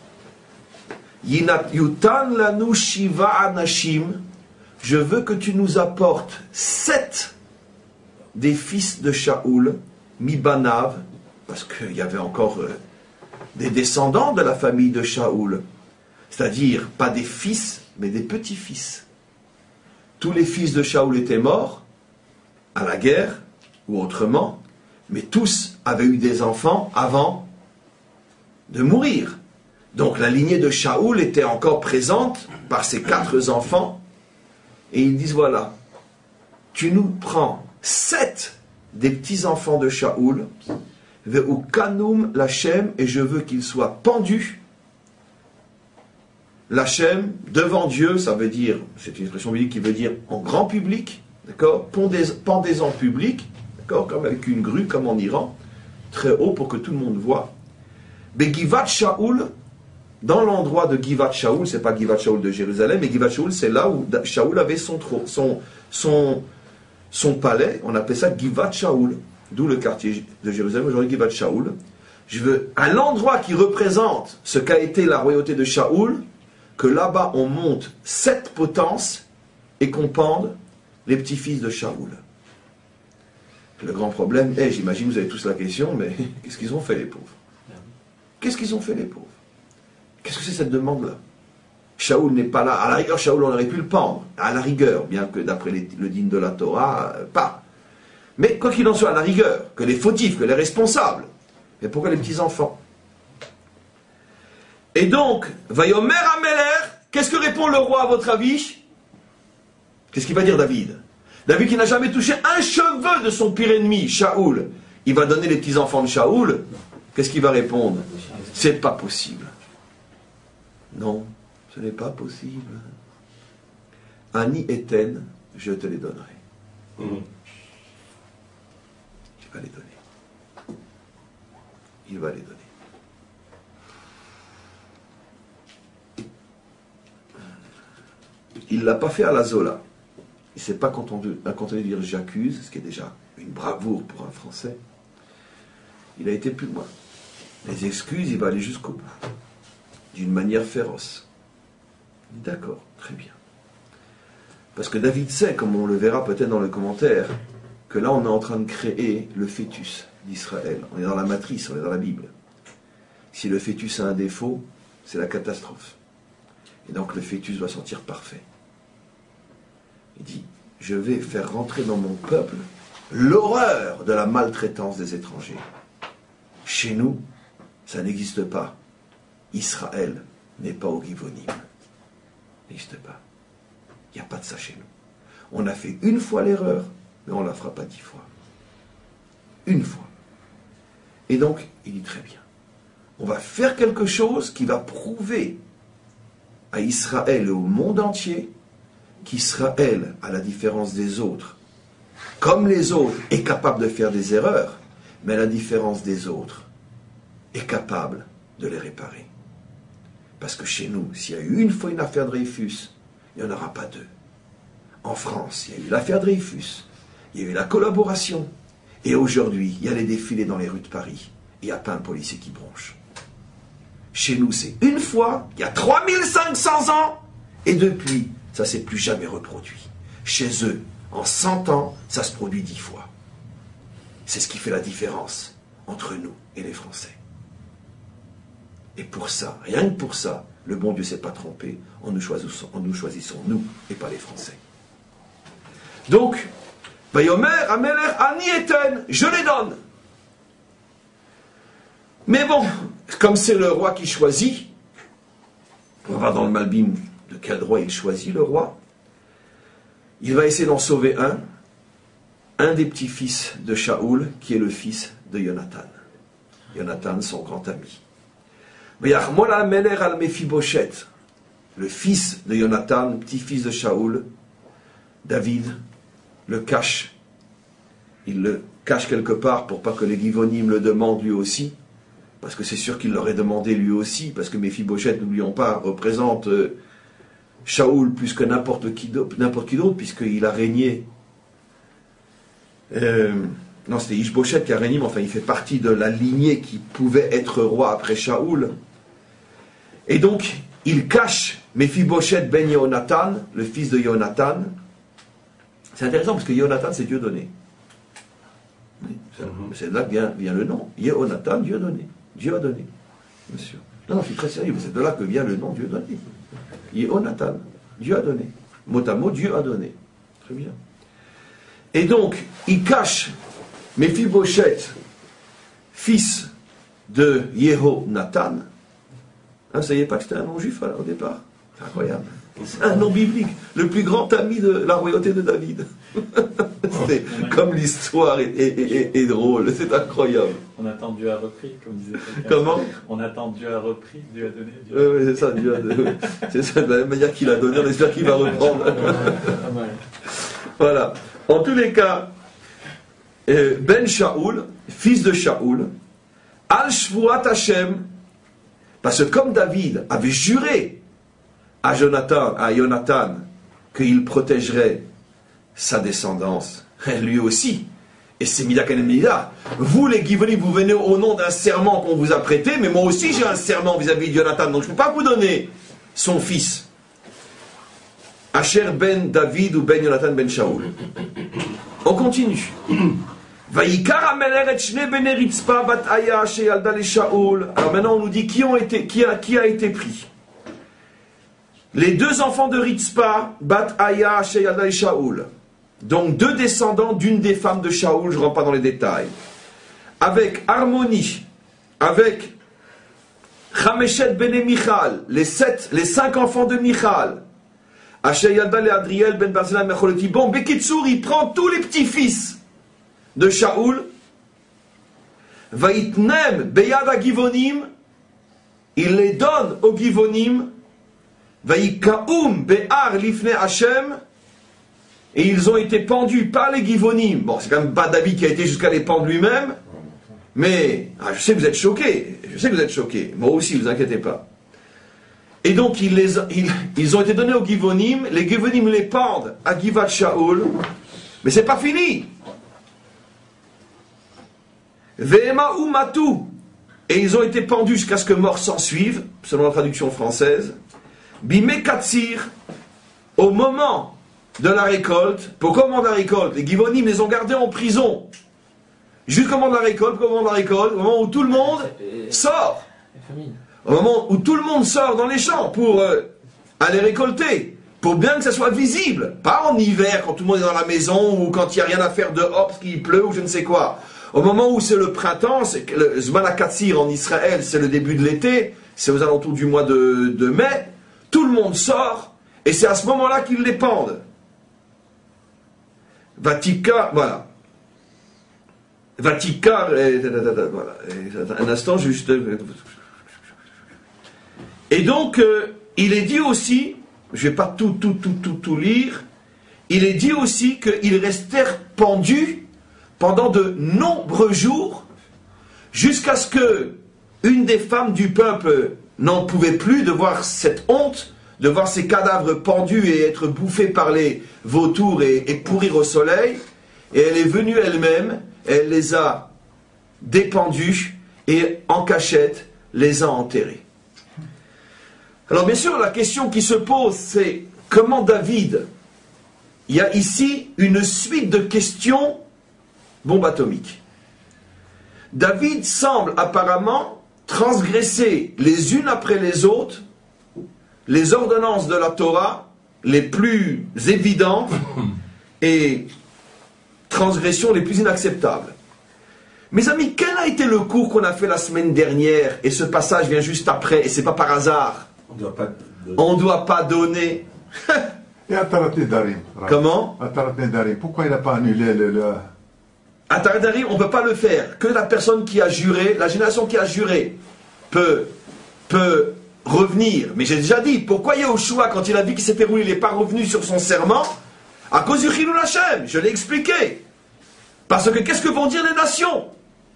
Yutan lanu shiva anashim, je veux que tu nous apportes sept des fils de Shaoul, Mibanav, parce qu'il y avait encore euh, des descendants de la famille de Shaoul, c'est-à-dire pas des fils, mais des petits-fils. Tous les fils de Shaoul étaient morts à la guerre, ou autrement, mais tous avaient eu des enfants avant de mourir. Donc la lignée de Shaoul était encore présente par ses quatre enfants, et ils disent voilà, tu nous prends sept des petits-enfants de Shaoul, ve'u kanum lachem, et je veux qu'ils soient pendus, lachem, devant Dieu, ça veut dire, c'est une expression biblique qui veut dire en grand public, d'accord, pendez, pendez en public, d'accord, comme avec une grue, comme en Iran, très haut pour que tout le monde voit. Begivat Shaoul, dans l'endroit de Givat Shaoul, c'est pas Givat Shaoul de Jérusalem, mais Givat Shaoul, c'est là où Shaoul avait son, son, son, son palais, on appelait ça Givat Shaoul, d'où le quartier de Jérusalem, aujourd'hui Givat Shaoul. Je veux, à l'endroit qui représente ce qu'a été la royauté de Shaoul, que là-bas on monte sept potences et qu'on pende les petits-fils de Shaoul. Le grand problème est, j'imagine vous avez tous la question, mais qu'est-ce qu'ils ont fait les pauvres? Qu'est-ce qu'ils ont fait les pauvres? Qu'est-ce que c'est cette demande-là? Shaoul n'est pas là. À la rigueur, Shaoul, on aurait pu le pendre. À la rigueur, bien que d'après le digne de la Torah, euh, pas. Mais quoi qu'il en soit, à la rigueur, que les fautifs, que les responsables. Mais pourquoi les petits-enfants? Et donc, Vayomer Ameler, qu'est-ce que répond le roi à votre avis? Qu'est-ce qu'il va dire David? David qui n'a jamais touché un cheveu de son pire ennemi, Shaoul. Il va donner les petits-enfants de Shaoul. Qu'est-ce qu'il va répondre? C'est pas possible. Non, ce n'est pas possible. Ani Eten, je te les donnerai. Mmh. Il va les donner. Il va les donner. Il ne l'a pas fait à la Zola. Il ne s'est pas contenté de dire j'accuse, ce qui est déjà une bravoure pour un Français. Il a été plus loin. Les excuses, il va aller jusqu'au bout. D'une manière féroce. D'accord, très bien. Parce que David sait, comme on le verra peut-être dans le commentaire, que là on est en train de créer le fœtus d'Israël. On est dans la matrice, on est dans la Bible. Si le fœtus a un défaut, c'est la catastrophe. Et donc le fœtus doit sortir parfait. Il dit, je vais faire rentrer dans mon peuple l'horreur de la maltraitance des étrangers. Chez nous, ça n'existe pas. Israël n'est pas au Givonim. N'existe pas. Il n'y a pas de ça chez nous. On a fait une fois l'erreur, mais on ne la fera pas dix fois. Une fois. Et donc, il dit très bien. On va faire quelque chose qui va prouver à Israël et au monde entier qu'Israël, à la différence des autres, comme les autres, est capable de faire des erreurs, mais à la différence des autres, est capable de les réparer. Parce que chez nous, s'il y a eu une fois une affaire Dreyfus, il n'y en aura pas deux. En France, il y a eu l'affaire Dreyfus, il y a eu la collaboration, et aujourd'hui, il y a les défilés dans les rues de Paris, et il n'y a pas un policier qui bronche. Chez nous, c'est une fois, il y a trois mille cinq cents ans, et depuis, ça ne s'est plus jamais reproduit. Chez eux, en cent ans, ça se produit dix fois. C'est ce qui fait la différence entre nous et les Français. Et pour ça, rien que pour ça, le bon Dieu ne s'est pas trompé en nous choisissant, en nous choisissons, nous, et pas les Français. Donc, Vayomer, Ameler, Ani Eten, je les donne. Mais bon, comme c'est le roi qui choisit, on va voir dans le Malbim de quel droit il choisit, le roi. Il va essayer d'en sauver un, un des petits-fils de Shaoul, qui est le fils de Jonathan. Jonathan, son grand ami. Le fils de Jonathan, petit-fils de Shaoul, David, le cache. Il le cache quelque part pour pas que les Givonim le demandent lui aussi. Parce que c'est sûr qu'il l'aurait demandé lui aussi, parce que Méphibosheth, n'oublions pas, représente euh, Shaoul plus que n'importe qui d'autre, puisqu'il a régné. Euh, non, c'était Ishbosheth qui a régné, mais enfin, il fait partie de la lignée qui pouvait être roi après Shaoul. Et donc, il cache Méphibosheth ben Yonatan, le fils de Jonathan. C'est intéressant parce que Jonathan, c'est Dieu donné. C'est de là que vient, vient le nom. Yonatan, Dieu donné. Dieu a donné. Bien sûr. Non, non, je suis très sérieux. C'est de là que vient le nom Dieu donné. Yonatan, Dieu a donné. Mot à mot, Dieu a donné. Très bien. Et donc, il cache Méphibosheth, fils de Yehonatan. Hein, vous ne saviez pas que c'était un nom juif alors, au départ? C'est incroyable. C'est un nom biblique. Le plus grand ami de la royauté de David. C'est comme l'histoire est, est, est, est drôle. C'est incroyable. On attend Dieu a repris, comme disait quelqu'un. Comment? On attend Dieu a repris, Dieu a donné. Dieu a... Oui, oui, c'est ça, Dieu a donné. C'est ça, de la même manière qu'il a donné, on espère qu'il va reprendre. Voilà. En tous les cas, Ben Shaoul, fils de Shaoul, Al Shvuat Hashem, Parce que comme David avait juré à Jonathan, à Jonathan qu'il protégerait sa descendance, lui aussi. Et c'est Mida Kanem Mida. Vous les Givonim, vous venez au nom d'un serment qu'on vous a prêté, mais moi aussi j'ai un serment vis-à-vis de Jonathan, donc je ne peux pas vous donner son fils. Asher ben David ou ben Jonathan ben Shaoul. On continue. Alors maintenant on nous dit qui, ont été, qui, a, qui a été pris. Les deux enfants de Ritzpa, Bat Aya, Sheyalda et Shaoul. Donc deux descendants d'une des femmes de Shaoul, je ne rentre pas dans les détails. Avec Harmonie, avec Chameshet Bene Michal, les sept, les cinq enfants de Michal. Sheyalda et Adriel Ben Barzela Mecholeti. Bon, Bekitsour, il prend tous les petits-fils de Shaoul. Vaitnem Beyad Givonim, il les donne aux Givonim. Vaïkaoum Be'ar Lifne Hashem, et ils ont été pendus par les Givonim. Bon, c'est quand même pas David qui a été jusqu'à les pendre lui-même, mais ah, je sais que vous êtes choqués, je sais que vous êtes choqués, moi aussi, vous inquiétez pas. Et donc, ils, les, ils, ils ont été donnés aux Givonim, les Givonim les pendent à Givat Shaoul, mais c'est pas fini. Ve'ema Umatu, et ils ont été pendus jusqu'à ce que mort s'en suive, selon la traduction française. Bimé Katsir, au moment de la récolte, pour comment de la récolte, les Givonim les ont gardés en prison. Jusqu'au moment de la récolte, au moment de la récolte, au moment où tout le monde sort. Au moment où tout le monde sort dans les champs pour euh, aller récolter, pour bien que ça soit visible. Pas en hiver, quand tout le monde est dans la maison, ou quand il n'y a rien à faire dehors, parce qu'il pleut, ou je ne sais quoi. Au moment où c'est le printemps, c'est que le Zman HaKatsir en Israël, c'est le début de l'été, c'est aux alentours du mois de, de mai. Tout le monde sort, et c'est à ce moment-là qu'ils les pendent. Vatika, voilà. Vatika, voilà. Un instant, juste. Et donc, euh, il est dit aussi, je ne vais pas tout, tout, tout, tout, tout lire, il est dit aussi qu'ils restèrent pendus pendant de nombreux jours, jusqu'à ce que une des femmes du peuple n'en pouvait plus de voir cette honte, de voir ces cadavres pendus et être bouffés par les vautours et, et pourrir au soleil. Et elle est venue elle-même, elle les a dépendus et en cachette les a enterrés. Alors bien sûr, la question qui se pose, c'est comment David, il y a ici une suite de questions bombe atomique. David semble apparemment transgresser les unes après les autres les ordonnances de la Torah les plus évidentes et transgressions les plus inacceptables. Mes amis, quel a été le cours qu'on a fait la semaine dernière, et ce passage vient juste après, et c'est pas par hasard. On doit pas donner. On ne doit pas donner. Et Atarat Nedarim. Comment? Atarat Nedarim. Pourquoi il n'a pas annulé le... le... Atarat Nedarim, on ne peut pas le faire. Que la personne qui a juré, la génération qui a juré, peut, peut revenir. Mais j'ai déjà dit, pourquoi Yehoshua, quand il a vu qu'il s'était roulé, il n'est pas revenu sur son serment? À cause du Chilul Hashem, je l'ai expliqué. Parce que qu'est-ce que vont dire les nations?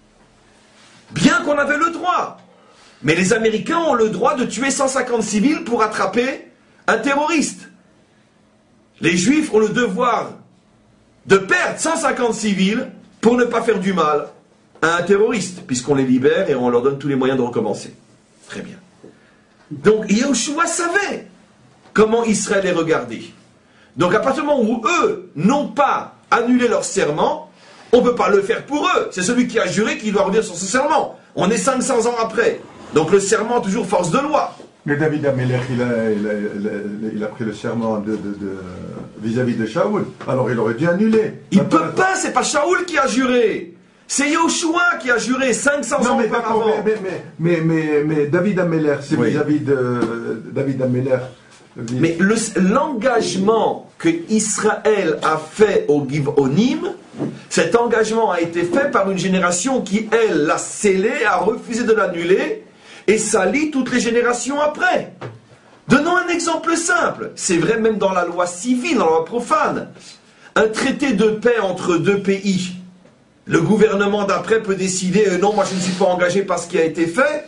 Bien qu'on avait le droit. Mais les Américains ont le droit de tuer cent cinquante civils pour attraper un terroriste. Les Juifs ont le devoir de perdre cent cinquante civils pour ne pas faire du mal à un terroriste, puisqu'on les libère et on leur donne tous les moyens de recommencer. Très bien. Donc Yehoshua savait comment Israël est regardé. Donc à partir du moment où eux n'ont pas annulé leur serment, on ne peut pas le faire pour eux. C'est celui qui a juré qui doit revenir sur ce serment. On est cinq cents ans après. Donc le serment a toujours force de loi. Mais David Amelech, il a, il, a, il, a, il a pris le serment de, de, de, vis-à-vis de Shaoul. Alors il aurait dû annuler. Il ne peut pas, c'est pas Shaoul qui a juré. C'est Yehoshua qui a juré cinq cents non, ans mais, auparavant. Mais, mais, mais, mais, mais David Amelech, c'est oui. vis-à-vis de David Amelech. Mais le, l'engagement que Israël a fait au Givonim, cet engagement a été fait par une génération qui, elle, l'a scellé, a refusé de l'annuler, et salit toutes les générations après. Donnons un exemple simple. C'est vrai même dans la loi civile, dans la loi profane. Un traité de paix entre deux pays. Le gouvernement d'après peut décider, euh, non, moi je ne suis pas engagé par ce qui a été fait,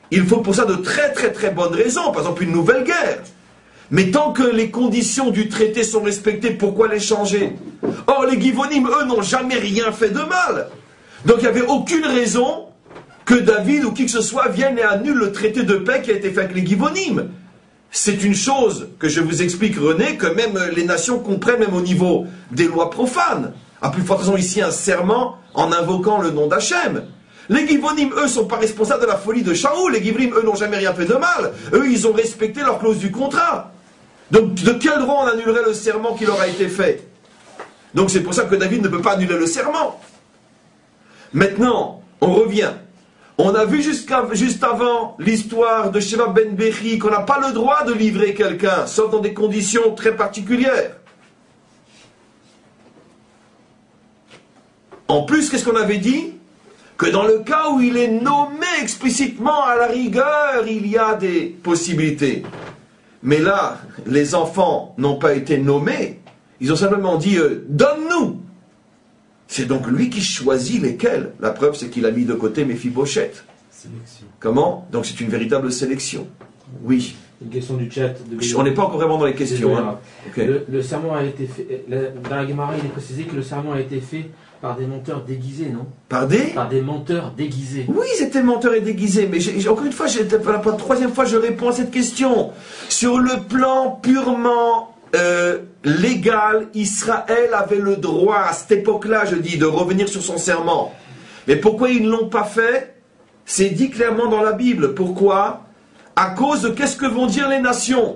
il faut pour ça de très très très bonnes raisons, par exemple une nouvelle guerre. Mais tant que les conditions du traité sont respectées, pourquoi les changer? Or, les Givonim, eux, n'ont jamais rien fait de mal. Donc il n'y avait aucune raison que David ou qui que ce soit vienne et annule le traité de paix qui a été fait avec les Givonim. C'est une chose que je vous explique, René, que même les nations comprennent, même au niveau des lois profanes. À plus forte raison ici, un serment en invoquant le nom d'Hachem. Les Givonim, eux, ne sont pas responsables de la folie de Shaoul. Les Givonim, eux, n'ont jamais rien fait de mal. Eux, ils ont respecté leur clause du contrat. Donc, de quel droit on annulerait le serment qui leur a été fait? Donc, c'est pour ça que David ne peut pas annuler le serment. Maintenant, on revient. On a vu jusqu'à, juste avant l'histoire de Sheva ben Bechi qu'on n'a pas le droit de livrer quelqu'un, sauf dans des conditions très particulières. En plus, qu'est-ce qu'on avait dit? Que dans le cas où il est nommé explicitement, à la rigueur, il y a des possibilités. Mais là, les enfants n'ont pas été nommés, ils ont simplement dit euh, « donne-nous ». C'est donc lui qui choisit lesquels. La preuve, c'est qu'il a mis de côté Méphibosheth. Sélection. Comment? Donc c'est une véritable sélection. Oui. Une question du chat. De... On n'est pas encore vraiment dans les questions. Hein. Okay. Le, le serment a été fait. Dans la Gemara, il est précisé que le serment a été fait par des menteurs déguisés, non? Par des Par des menteurs déguisés. Oui, c'était menteurs et déguisés. Mais j'ai, encore une fois, j'ai, pour la troisième fois, je réponds à cette question. Sur le plan purement euh, légal, Israël avait le droit, à cette époque-là, je dis, de revenir sur son serment. Mais pourquoi ils ne l'ont pas fait? C'est dit clairement dans la Bible. Pourquoi? À cause de qu'est-ce que vont dire les nations.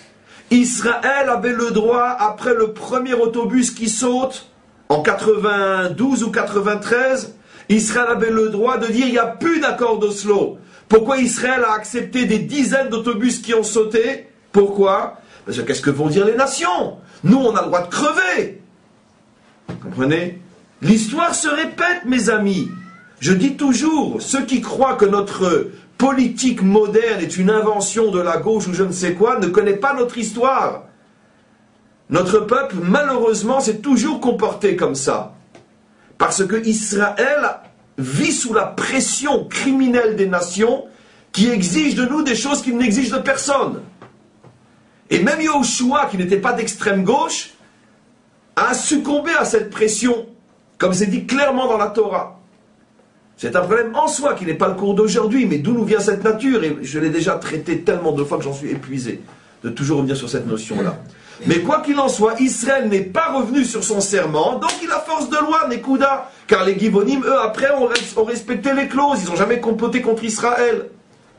Israël avait le droit, après le premier autobus qui saute, en quatre-vingt-douze ou quatre-vingt-treize, Israël avait le droit de dire il n'y a plus d'accord d'Oslo. Pourquoi Israël a accepté des dizaines d'autobus qui ont sauté? Pourquoi? Parce que qu'est-ce que vont dire les nations? Nous, on a le droit de crever. Vous comprenez? L'histoire se répète, mes amis. Je dis toujours, ceux qui croient que notre politique moderne est une invention de la gauche ou je ne sais quoi, ne connaissent pas notre histoire. Notre peuple, malheureusement, s'est toujours comporté comme ça. Parce que Israël vit sous la pression criminelle des nations qui exigent de nous des choses qu'ils n'exigent de personne. Et même Yahushua, qui n'était pas d'extrême gauche, a succombé à cette pression, comme c'est dit clairement dans la Torah. C'est un problème en soi qui n'est pas le cours d'aujourd'hui, mais d'où nous vient cette nature? Et je l'ai déjà traité tellement de fois que j'en suis épuisé de toujours revenir sur cette notion-là. Mais quoi qu'il en soit, Israël n'est pas revenu sur son serment, donc il a force de loi, Nekuda. Car les Givonim, eux, après, ont, ont respecté les clauses, ils n'ont jamais comploté contre Israël.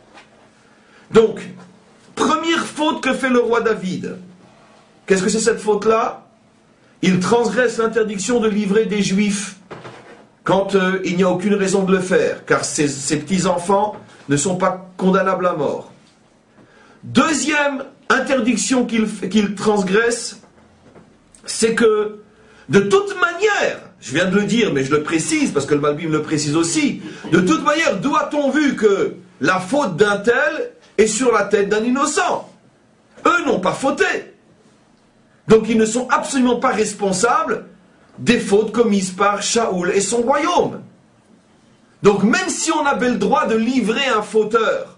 Donc, première faute que fait le roi David. Qu'est-ce que c'est cette faute-là? Il transgresse l'interdiction de livrer des Juifs quand euh, il n'y a aucune raison de le faire, car ces, ces petits-enfants ne sont pas condamnables à mort. Deuxième interdiction qu'il qu'il transgresse, c'est que, de toute manière, je viens de le dire, mais je le précise, parce que le Malbim le précise aussi, de toute manière, d'où a-t-on vu que la faute d'un tel est sur la tête d'un innocent? Eux n'ont pas fauté. Donc ils ne sont absolument pas responsables des fautes commises par Shaoul et son royaume. Donc même si on avait le droit de livrer un fauteur,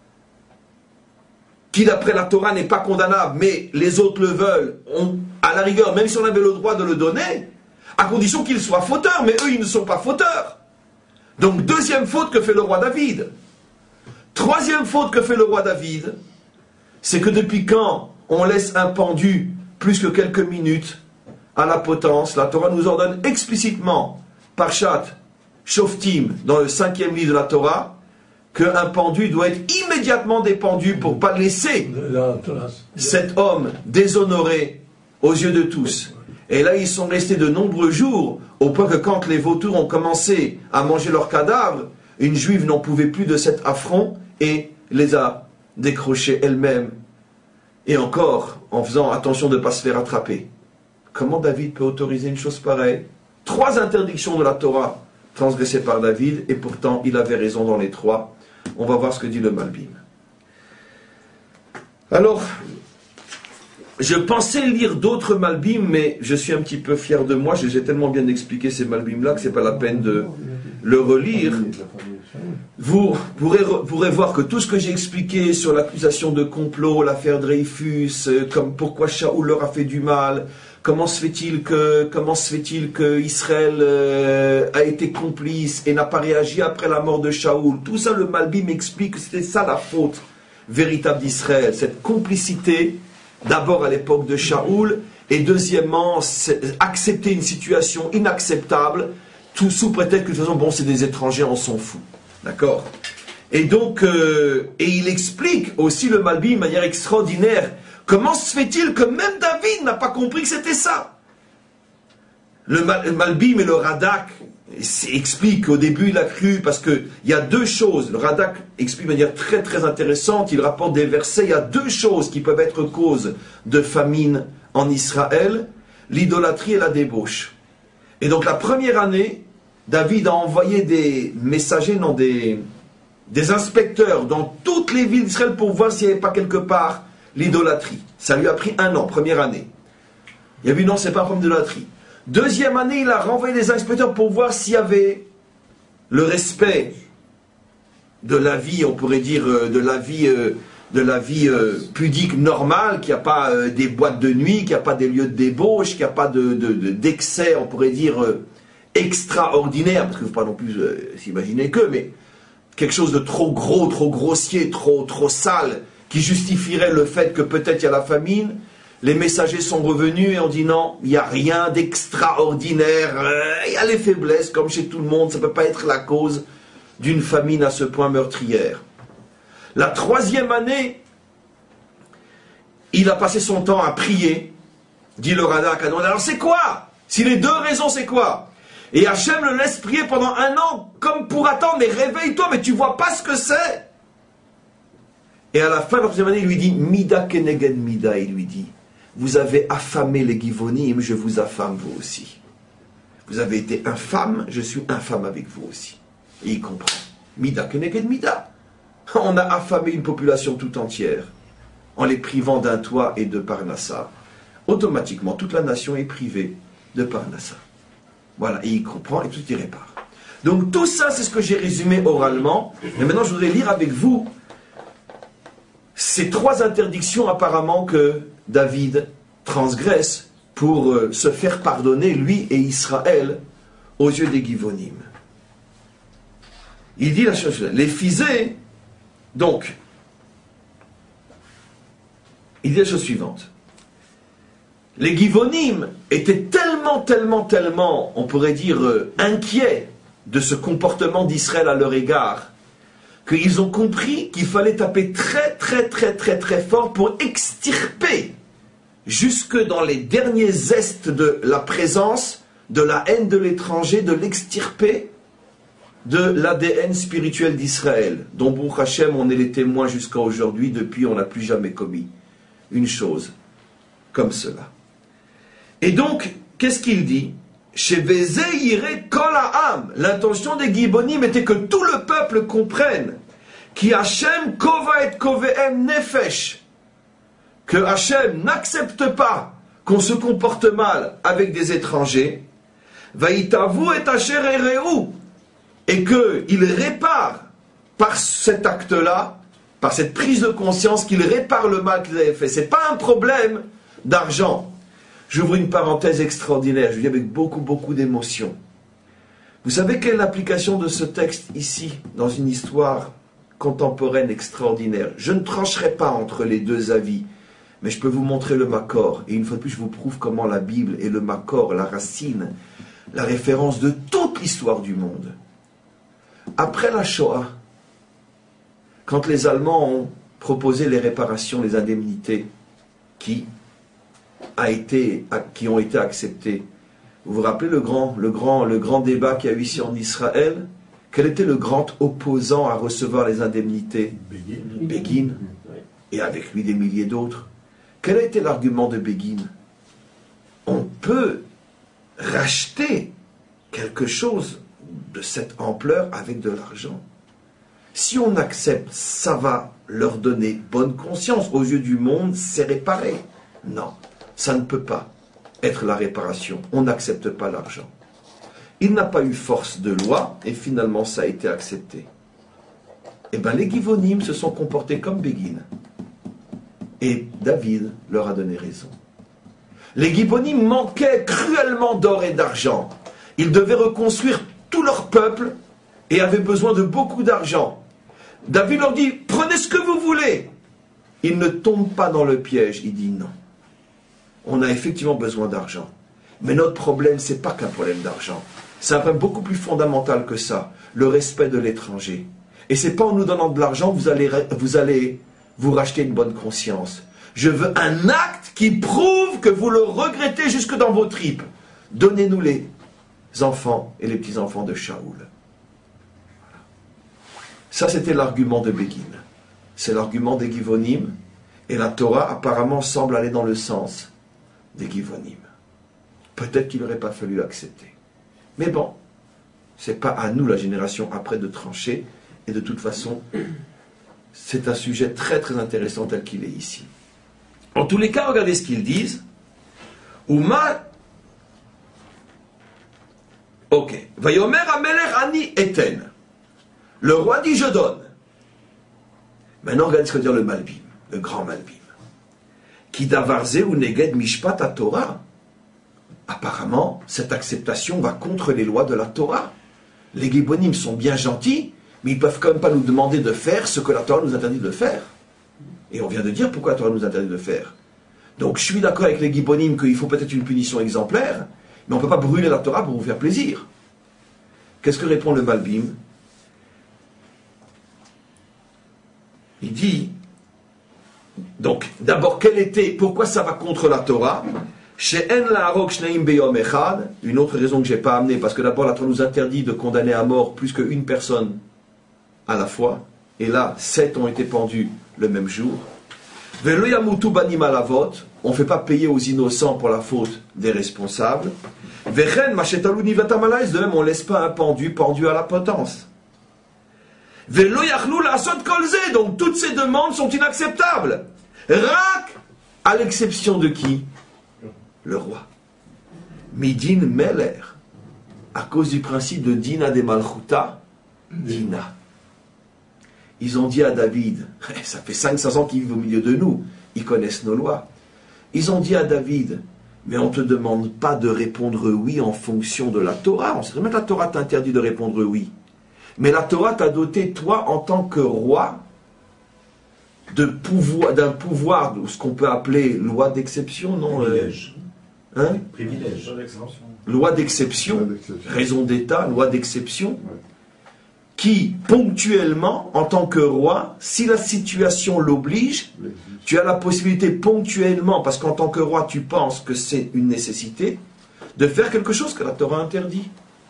qui d'après la Torah n'est pas condamnable, mais les autres le veulent, on, à la rigueur, même si on avait le droit de le donner, à condition qu'il soit fauteur, mais eux ils ne sont pas fauteurs. Donc deuxième faute que fait le roi David. Troisième faute que fait le roi David, c'est que depuis quand on laisse un pendu plus que quelques minutes à la potence, la Torah nous ordonne explicitement, Parshat Shoftim, dans le cinquième livre de la Torah, qu'un pendu doit être immédiatement dépendu pour ne pas laisser cet homme déshonoré aux yeux de tous. Et là, ils sont restés de nombreux jours, au point que quand les vautours ont commencé à manger leurs cadavres, une juive n'en pouvait plus de cet affront et les a décrochés elle-même. Et encore, en faisant attention de ne pas se faire attraper. Comment David peut autoriser une chose pareille? Trois interdictions de la Torah transgressées par David, et pourtant il avait raison dans les trois. On va voir ce que dit le Malbim. Alors, je pensais lire d'autres Malbim, mais je suis un petit peu fier de moi. J'ai tellement bien expliqué ces Malbim-là que c'est pas la peine de le relire. Vous pourrez, pourrez voir que tout ce que j'ai expliqué sur l'accusation de complot, l'affaire Dreyfus, comme pourquoi Shaoul leur a fait du mal, comment se fait-il que, comment se fait-il que Israël euh, a été complice et n'a pas réagi après la mort de Shaoul. Tout ça, le Malbim explique que c'était ça la faute véritable d'Israël, cette complicité, d'abord à l'époque de Shaoul, et deuxièmement, accepter une situation inacceptable, tout sous prétexte que de toute façon, bon, c'est des étrangers, on s'en fout. D'accord? Et donc, euh, et il explique aussi le Malbim de manière extraordinaire. Comment se fait-il que même David n'a pas compris que c'était ça? Le, Mal, le Malbim et le Radak expliquent qu'au début il a cru, parce qu'il y a deux choses. Le Radak explique de manière très très intéressante, il rapporte des versets, il y a deux choses qui peuvent être cause de famine en Israël, l'idolâtrie et la débauche. Et donc la première année, David a envoyé des messagers, non, des, des inspecteurs dans toutes les villes d'Israël pour voir s'il n'y avait pas quelque part l'idolâtrie. Ça lui a pris un an, première année. Il a vu, non, c'est pas un problème d'idolâtrie. Deuxième année, il a renvoyé des inspecteurs pour voir s'il y avait le respect de la vie, on pourrait dire, de la vie, de la vie pudique normale, qu'il n'y a pas des boîtes de nuit, qu'il n'y a pas des lieux de débauche, qu'il n'y a pas de, de, de, d'excès, on pourrait dire, extraordinaire, parce qu'il ne faut pas non plus euh, s'imaginer que, mais quelque chose de trop gros, trop grossier, trop, trop sale, qui justifierait le fait que peut-être il y a la famine. Les messagers sont revenus et ont dit non, il n'y a rien d'extraordinaire, euh, il y a les faiblesses comme chez tout le monde, ça ne peut pas être la cause d'une famine à ce point meurtrière. La troisième année, il a passé son temps à prier, dit le Radak. Alors c'est quoi? Si les deux raisons, c'est quoi? Et Hachem le laisse prier pendant un an, comme pour attendre, mais réveille-toi, mais tu vois pas ce que c'est. Et à la fin de la troisième année, il lui dit, Mida keneged Mida, il lui dit, vous avez affamé les Givonim, je vous affame vous aussi. Vous avez été infâme, je suis infâme avec vous aussi. Et il comprend. Mida keneged Mida. On a affamé une population tout entière, en les privant d'un toit et de Parnassa. Automatiquement, toute la nation est privée de Parnassa. Voilà, et il comprend et tout y répare. Donc tout ça, c'est ce que j'ai résumé oralement. Et maintenant, je voudrais lire avec vous ces trois interdictions apparemment que David transgresse pour euh, se faire pardonner, lui et Israël, aux yeux des Givonim. Il dit la chose, les fisés, donc, il dit la chose suivante. Les Givonim étaient tellement, tellement, tellement, on pourrait dire, euh, inquiets de ce comportement d'Israël à leur égard, qu'ils ont compris qu'il fallait taper très, très, très, très, très fort pour extirper, jusque dans les derniers zestes de la présence, de la haine de l'étranger, de l'extirper de l'A D N spirituel d'Israël, dont, Baruch Hashem, on est les témoins jusqu'à aujourd'hui, depuis on n'a plus jamais commis une chose comme cela. Et donc, qu'est-ce qu'il dit? Chez Vézé Yiré Kol Ha'am, l'intention des Gibonim était que tout le peuple comprenne qui Hachem Kova et Kovehem Nefesh, que Hachem n'accepte pas qu'on se comporte mal avec des étrangers, Vaïtavu et Asher Ereu, et qu'il répare par cet acte-là, par cette prise de conscience, qu'il répare le mal qu'ils avaient fait. Ce n'est pas un problème d'argent. J'ouvre une parenthèse extraordinaire, je dis avec beaucoup, beaucoup d'émotion. Vous savez quelle est l'application de ce texte ici, dans une histoire contemporaine extraordinaire? Je ne trancherai pas entre les deux avis, mais je peux vous montrer le Makor. Et une fois de plus, je vous prouve comment la Bible est le Makor, la racine, la référence de toute l'histoire du monde. Après la Shoah, quand les Allemands ont proposé les réparations, les indemnités qui, a été, qui ont été acceptées, vous vous rappelez le grand, le, grand, le grand débat qu'il y a eu ici en Israël? Quel était le grand opposant à recevoir les indemnités? Begin. Begin. Et avec lui des milliers d'autres. Quel a été l'argument de Begin? On peut racheter quelque chose de cette ampleur avec de l'argent. Si on accepte, ça va leur donner bonne conscience. Aux yeux du monde, c'est réparé. Non, ça ne peut pas être la réparation. On n'accepte pas l'argent. Il n'a pas eu force de loi et finalement ça a été accepté. Eh bien les Givonim se sont comportés comme Begin. Et David leur a donné raison. Les Givonim manquaient cruellement d'or et d'argent. Ils devaient reconstruire tout leur peuple et avaient besoin de beaucoup d'argent. David leur dit, prenez ce que vous voulez. Ils ne tombent pas dans le piège. Il dit non. On a effectivement besoin d'argent. Mais notre problème, ce n'est pas qu'un problème d'argent. C'est un problème beaucoup plus fondamental que ça. Le respect de l'étranger. Et ce n'est pas en nous donnant de l'argent que vous allez, vous allez vous racheter une bonne conscience. Je veux un acte qui prouve que vous le regrettez jusque dans vos tripes. Donnez-nous les enfants et les petits-enfants de Shaoul. Voilà. Ça, c'était l'argument de Begin. C'est l'argument des Givonim. Et la Torah, apparemment, semble aller dans le sens des Givonim. Peut-être qu'il n'aurait pas fallu l'accepter. Mais bon, ce n'est pas à nous, la génération après, de trancher. Et de toute façon, c'est un sujet très très intéressant tel qu'il est ici. En tous les cas, regardez ce qu'ils disent. Uma. Ok. Vayomer Amelech Ani Eten. Le roi dit je donne. Maintenant, regardez ce que veut dire le Malbim, le grand Malbim. Ki davarze ou neged mishpat à Torah. Apparemment, cette acceptation va contre les lois de la Torah. Les Gibonim sont bien gentils, mais ils ne peuvent quand même pas nous demander de faire ce que la Torah nous interdit de faire. Et on vient de dire pourquoi la Torah nous interdit de faire. Donc je suis d'accord avec les Gibonim qu'il faut peut-être une punition exemplaire, mais on ne peut pas brûler la Torah pour vous faire plaisir. Qu'est-ce que répond le Malbim? Il dit, donc d'abord, quel était, pourquoi ça va contre la Torah? Une autre raison que je n'ai pas amenée, parce que d'abord la Torah nous interdit de condamner à mort plus qu'une personne à la fois, et là, sept ont été pendus le même jour. On ne fait pas payer aux innocents pour la faute des responsables. De même, on ne laisse pas un pendu pendu à la potence. Donc toutes ces demandes sont inacceptables. Rak, à l'exception de qui? Le roi. Midin Meler, à cause du principe de Dina de Malchuta, Dina. Ils ont dit à David, ça fait cinq cents ans qu'ils vivent au milieu de nous, ils connaissent nos lois. Ils ont dit à David, mais on ne te demande pas de répondre oui en fonction de la Torah. On sait même que la Torah t'interdit de répondre oui. Mais la Torah t'a doté, toi, en tant que roi, de pouvoir, d'un pouvoir, ce qu'on peut appeler loi d'exception, non? Privilège. Euh, hein? Privilège. Loi d'exception, Loi d'exception. raison d'État, loi d'exception, ouais. Qui, ponctuellement, en tant que roi, si la situation l'oblige, tu as la possibilité ponctuellement, parce qu'en tant que roi, tu penses que c'est une nécessité, de faire quelque chose que la Torah interdit.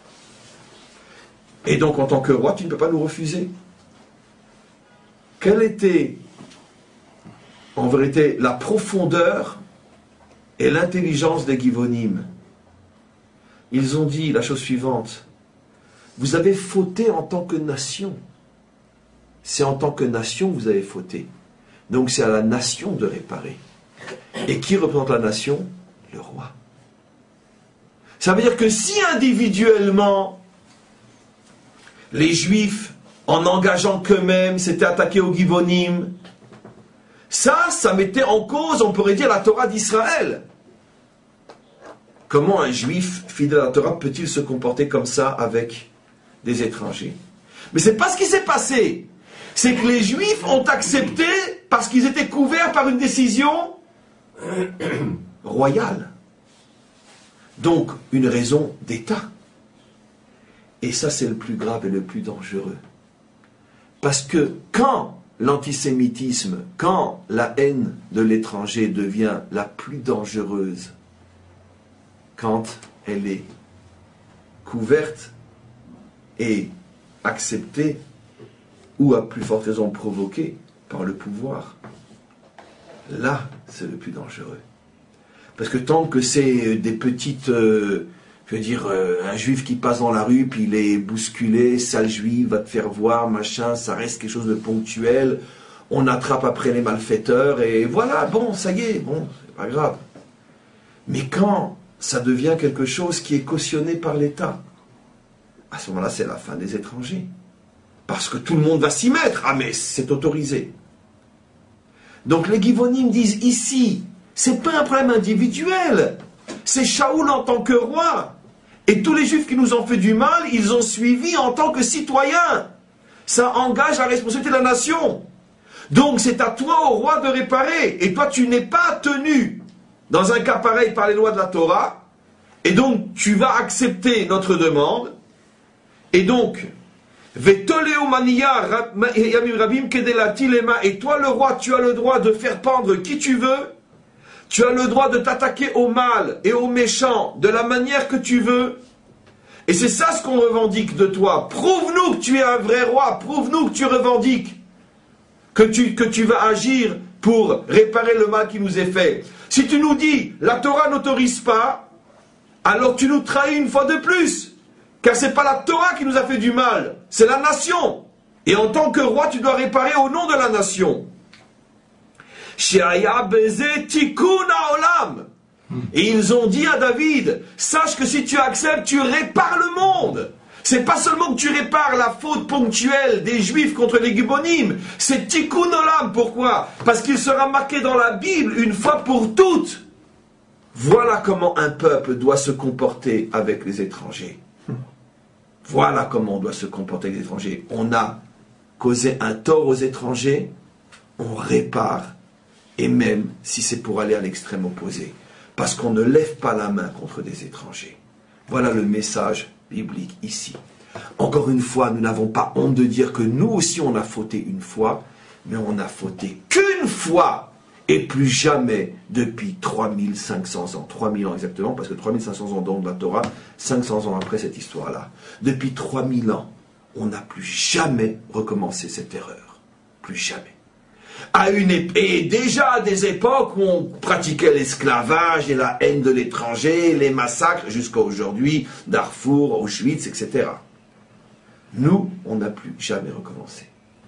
Et donc, en tant que roi, tu ne peux pas nous refuser. Quelle était, en vérité, la profondeur et l'intelligence des Givonim? Ils ont dit la chose suivante. Vous avez fauté en tant que nation. C'est en tant que nation que vous avez fauté. Donc c'est à la nation de réparer. Et qui représente la nation? Le roi. Ça veut dire que si individuellement, les Juifs, en engageant qu'eux-mêmes, s'étaient attaqués aux Givonim, ça, ça mettait en cause, on pourrait dire, la Torah d'Israël. Comment un Juif fidèle à la Torah peut-il se comporter comme ça avec des étrangers? Mais c'est pas ce qui s'est passé. C'est que les Juifs ont accepté parce qu'ils étaient couverts par une décision royale. Donc, une raison d'État. Et ça, c'est le plus grave et le plus dangereux. Parce que quand l'antisémitisme, quand la haine de l'étranger devient la plus dangereuse, quand elle est couverte et acceptée, ou à plus forte raison provoquée par le pouvoir, là, c'est le plus dangereux. Parce que tant que c'est des petites, euh, je veux dire, euh, un juif qui passe dans la rue, puis il est bousculé, sale juif, va te faire voir, machin, ça reste quelque chose de ponctuel, on attrape après les malfaiteurs et voilà, bon, ça y est, bon, c'est pas grave. Mais quand ça devient quelque chose qui est cautionné par l'État, à ce moment-là, c'est la fin des étrangers. Parce que tout le monde va s'y mettre. Ah, mais c'est autorisé. Donc les Givonim disent ici, c'est pas un problème individuel. C'est Shaoul en tant que roi. Et tous les Juifs qui nous ont fait du mal, ils ont suivi en tant que citoyens. Ça engage la responsabilité de la nation. Donc c'est à toi, au roi, de réparer. Et toi, tu n'es pas tenu, dans un cas pareil, par les lois de la Torah. Et donc, tu vas accepter notre demande. Et donc, et toi, le roi, tu as le droit de faire pendre qui tu veux. Tu as le droit de t'attaquer au mal et aux méchants de la manière que tu veux. Et c'est ça ce qu'on revendique de toi. Prouve-nous que tu es un vrai roi. Prouve-nous que tu revendiques. Que tu, que tu vas agir pour réparer le mal qui nous est fait. Si tu nous dis, la Torah n'autorise pas, alors tu nous trahis une fois de plus. Car ce n'est pas la Torah qui nous a fait du mal, c'est la nation. Et en tant que roi, tu dois réparer au nom de la nation. Et ils ont dit à David, sache que si tu acceptes, tu répares le monde. C'est pas seulement que tu répares la faute ponctuelle des Juifs contre les Gibonim, c'est Tikkun Olam. Pourquoi? Parce qu'il sera marqué dans la Bible une fois pour toutes. Voilà comment un peuple doit se comporter avec les étrangers. Voilà comment on doit se comporter avec les étrangers. On a causé un tort aux étrangers, on répare, et même si c'est pour aller à l'extrême opposé. Parce qu'on ne lève pas la main contre des étrangers. Voilà le message biblique ici. Encore une fois, nous n'avons pas honte de dire que nous aussi on a fauté une fois, mais on n'a fauté qu'une fois, et plus jamais depuis trois mille cinq cents ans. trois mille ans exactement, parce que trois mille cinq cents ans dans la Torah, cinq cents ans après cette histoire-là. Depuis trois mille ans, on n'a plus jamais recommencé cette erreur. Plus jamais. À une ép- et déjà à des époques où on pratiquait l'esclavage et la haine de l'étranger, les massacres, jusqu'à aujourd'hui, Darfour, Auschwitz, et cetera. Nous, on n'a plus jamais recommencé.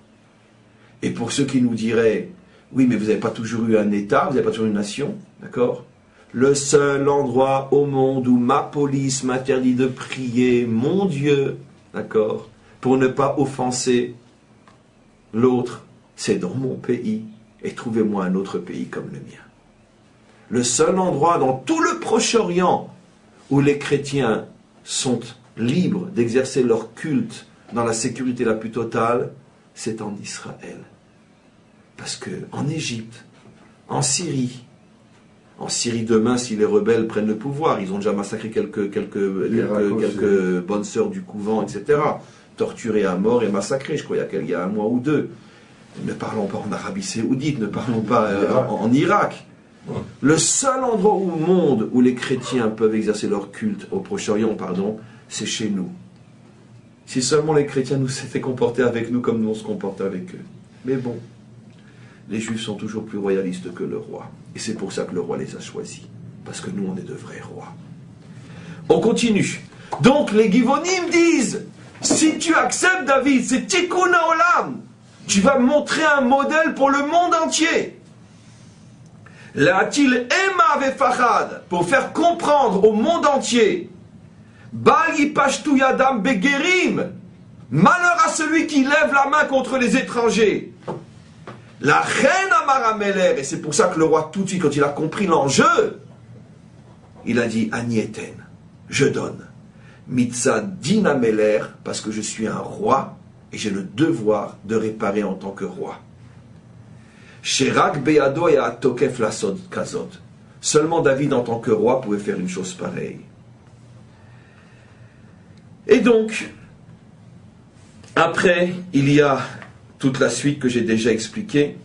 Et pour ceux qui nous diraient, oui, mais vous n'avez pas toujours eu un État, vous n'avez pas toujours eu une nation, d'accord? Le seul endroit au monde où ma police m'interdit de prier mon Dieu, d'accord, pour ne pas offenser l'autre, c'est dans mon pays, et trouvez-moi un autre pays comme le mien. Le seul endroit dans tout le Proche-Orient où les chrétiens sont libres d'exercer leur culte dans la sécurité la plus totale, c'est en Israël. Parce que en Égypte, en Syrie, en Syrie demain, si les rebelles prennent le pouvoir, ils ont déjà massacré quelques, quelques, quelques, quelques bonnes sœurs du couvent, et cetera. Torturées à mort et massacrées, je crois, il y a un mois ou deux. Ne parlons pas en Arabie Saoudite, ne parlons pas euh, en, en Irak. Le seul endroit au monde où les chrétiens peuvent exercer leur culte, au Proche-Orient, pardon, c'est chez nous. Si seulement les chrétiens nous s'étaient comportés avec nous comme nous on se comporte avec eux. Mais bon, les Juifs sont toujours plus royalistes que le roi. Et c'est pour ça que le roi les a choisis. Parce que nous, on est de vrais rois. On continue. Donc, les Givonim disent, si tu acceptes David, c'est Tikkun Olam. Tu vas montrer un modèle pour le monde entier. La'atil ema vefachad, pour faire comprendre au monde entier. Bal yipashtu yadam begerim. Malheur à celui qui lève la main contre les étrangers. La reine Amarameler, et c'est pour ça que le roi tout de suite, quand il a compris l'enjeu, il a dit Anieten, je donne. Mitzah dinameler, parce que je suis un roi et j'ai le devoir de réparer en tant que roi. Sherak beado et atokef lasod kazot. Seulement David en tant que roi pouvait faire une chose pareille. Et donc, après, il y a toute la suite que j'ai déjà expliquée.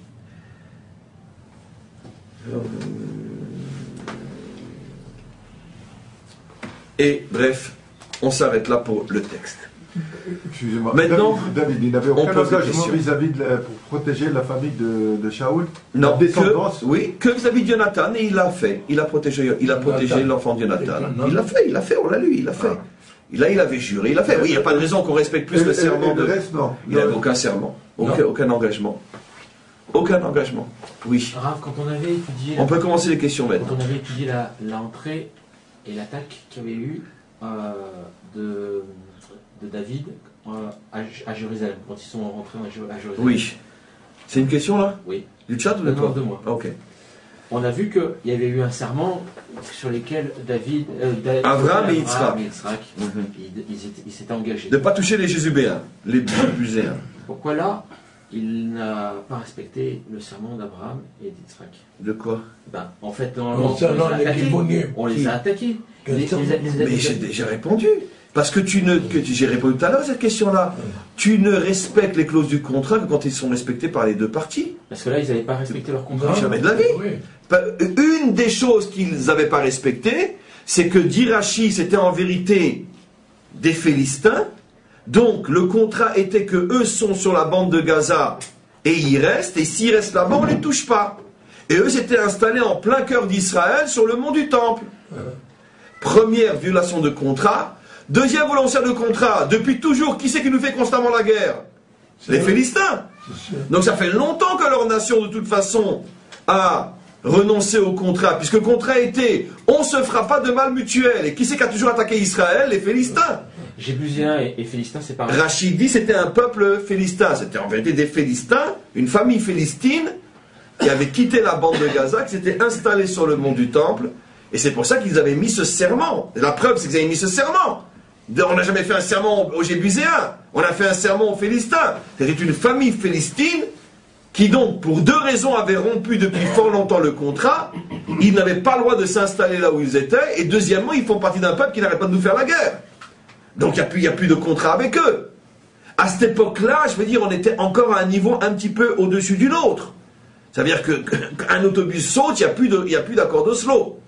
Et bref, on s'arrête là pour le texte. Excusez-moi. Maintenant, David, David il n'avait aucun pose des engagement questions. vis-à-vis de la- pour protéger la famille de, de Shaoul. Non, la descendance. que, oui, que vis-à-vis de Jonathan, et il l'a fait. Il a protégé, il a protégé l'enfant de Jonathan. Il l'a fait, il l'a fait, on l'a lu, il l'a fait. Ah. Là, il avait juré, il l'a fait. Oui, il n'y a pas de raison qu'on respecte plus Et- le et- serment et le de... reste, non. Il n'avait aucun serment, aucun, Non. aucun engagement. Aucun engagement. Oui. Rav, quand on avait étudié... On peut commencer les questions Quand maintenant. on avait étudié la- l'entrée et l'attaque qu'il y avait eu euh, de, de David euh, à, à Jérusalem, quand ils sont rentrés à Jérusalem. Oui. C'est une question là? Oui. Du chat ou de Non, toi? de moi. Ok. On a vu qu'il y avait eu un serment sur lesquels David, euh, Da- Abraham et Yitzhak. et Yitzhak, Mhm. ils ils étaient- ils s'étaient engagés. De ne pas toucher les Jésubéens, les Buséens. Pourquoi là, il n'a pas respecté le serment d'Abraham et d'Yitzhak? De quoi? Ben, en fait, normalement, on les Concernant a les attaqués. Kibonimes. On les a attaqués. Les- les- Concernant- les- les- Mais j'ai déjà répondu. Parce que tu ne. que tu- J'ai répondu tout à l'heure à cette question-là. Tu ne respectes les clauses du contrat que quand ils sont respectés par les deux parties. Parce que là, ils n'avaient pas respecté leur contrat. Non. Jamais de la vie. Oui. Pas- Une des choses qu'ils n'avaient pas respectées, c'est que Dirachi, c'était en vérité des Philistins. Donc le contrat était que eux sont sur la bande de Gaza et ils restent. Et s'ils restent là-bas, on ne les touche pas. Et eux s'étaient installés en plein cœur d'Israël sur le mont du Temple. Première violation de contrat. Deuxième violation de contrat. Depuis toujours, qui c'est qui nous fait constamment la guerre? C'est Les vrai. Philistins. C'est sûr. Donc ça fait longtemps que leur nation, de toute façon, a renoncé au contrat. Puisque le contrat était, on ne se fera pas de mal mutuel. Et qui c'est qui a toujours attaqué Israël? Les Philistins. Jébuséens et, et Philistins, c'est pareil. Rachid dit c'était un peuple philistin. C'était en vérité des Philistins, une famille philistine, qui avait quitté la bande de Gaza, qui s'était installée sur le mont du Temple. Et c'est pour ça qu'ils avaient mis ce serment. Et la preuve, c'est qu'ils avaient mis ce serment. On n'a jamais fait un serment aux Jébuséens. On a fait un serment aux Philistins. C'était une famille philistine qui donc, pour deux raisons, avait rompu depuis fort longtemps le contrat. Ils n'avaient pas le droit de s'installer là où ils étaient. Et deuxièmement, ils font partie d'un peuple qui n'arrête pas de nous faire la guerre. Donc il n'y a, plus- il y a plus de contrat avec eux. À cette époque-là, je veux dire, on était encore à un niveau un petit peu au-dessus du nôtre. Ça veut dire que qu'un autobus saute, il n'y a plus de- il y a plus d'accord d'Oslo.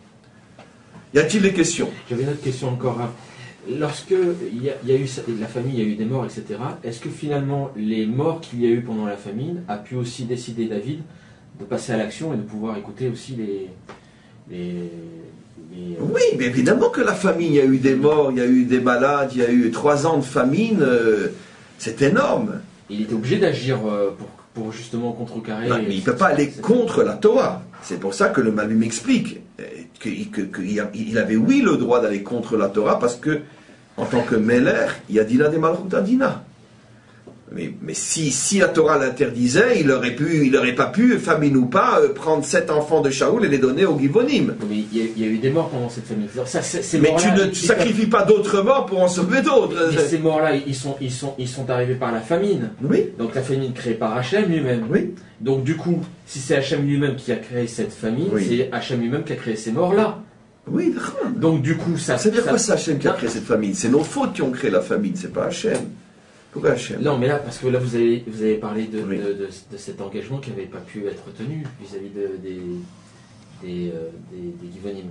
Y a-t-il des questions? J'avais une autre question encore. Rav. Lorsque il y, a, il y a eu la famine, il y a eu des morts, et cetera, est-ce que finalement les morts qu'il y a eu pendant la famine a pu aussi décider David de passer à l'action et de pouvoir écouter aussi les... les, les euh, Oui, mais évidemment que la famine, il y a eu des morts, il y a eu des malades, il y a eu trois ans de famine, euh, c'est énorme. il était obligé d'agir euh, pour, pour justement contrecarrer... Non, mais il ne peut pas aller contre la Torah. C'est pour ça que le Malum explique euh, qu'il que, que, il a- il avait, oui, le droit d'aller contre la Torah, parce que, en tant que Meller, il y a Dina des Malchut Dina. Mais, mais si, si la Torah l'interdisait, il aurait pu, il n'aurait pas pu, famine ou pas, euh, prendre sept enfants de Shaoul et les donner aux Givonim. Mais il y, a, il y a eu des morts pendant cette famine. Ça, c'est- ces Mais morts-là, tu ne ils- tu sacrifies pas d'autres morts pour en sauver d'autres. Mais ces morts-là, ils sont, ils, sont, ils sont arrivés par la famine. Oui, Donc la famine créée par Hachem lui-même. oui. Donc du coup, si c'est Hachem lui-même qui a créé cette famine, Oui. c'est Hachem lui-même qui a créé ces morts-là. Oui, d'accord. Donc du coup, ça... Ça veut dire ça- quoi c'est Hachem qui a créé cette famine? C'est nos fautes qui ont créé la famine, c'est pas Hachem. Pourquoi Hachem? Non, mais là, parce que là, vous avez, vous avez parlé de, Oui. de, de- de cet engagement qui n'avait pas pu être tenu vis-à-vis de, des, des, euh, des, des Givonim.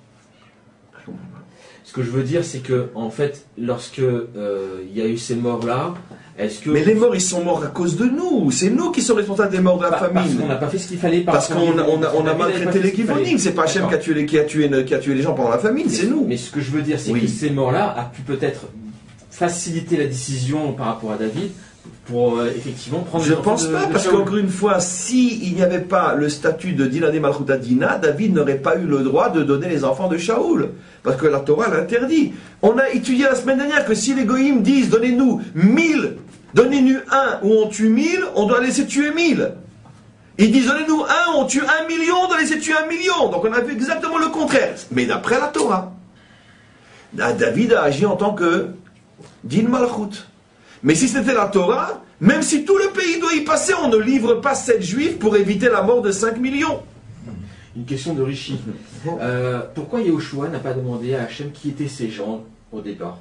Ce que je veux dire, c'est que, en fait, lorsque euh, il y a eu ces morts-là, est-ce que... Mais les morts, ils sont morts à cause de nous. C'est nous qui sommes responsables des morts de la Bah, parce famine. qu'on n'a pas fait ce qu'il fallait par Parce rapport qu'on a, aux on a, on a David avait maltraité pas fait les ce qu'il fallait. Givonim. C'est pas Hachem qui a, tué les, qui, a tué, qui a tué les gens pendant la famine, c'est nous. Mais ce que je veux dire, c'est Oui. que ces morts-là a pu peut-être faciliter la décision par rapport à David pour euh, effectivement prendre... Je les enfants pense de- pas, de parce Shaoul. qu'encore une fois, s'il n'y avait pas le statut de Dina de Malchuta Dina, David n'aurait pas eu le droit de donner les enfants de Shaoul. Parce que la Torah l'interdit. On a étudié la semaine dernière que si les goïms disent donnez-nous mille, donnez-nous un ou on tue mille, on doit laisser tuer mille. Ils disent donnez-nous un, on tue un million, on doit laisser tuer un million. Donc on a vu exactement le contraire. Mais d'après la Torah, David a agi en tant que Din Malchut. Mais si c'était la Torah, même si tout le pays doit y passer, on ne livre pas sept juifs pour éviter la mort de cinq millions. Une question de Rishi. Euh, pourquoi Yahushua n'a pas demandé à Hachem qui étaient ces gens au départ?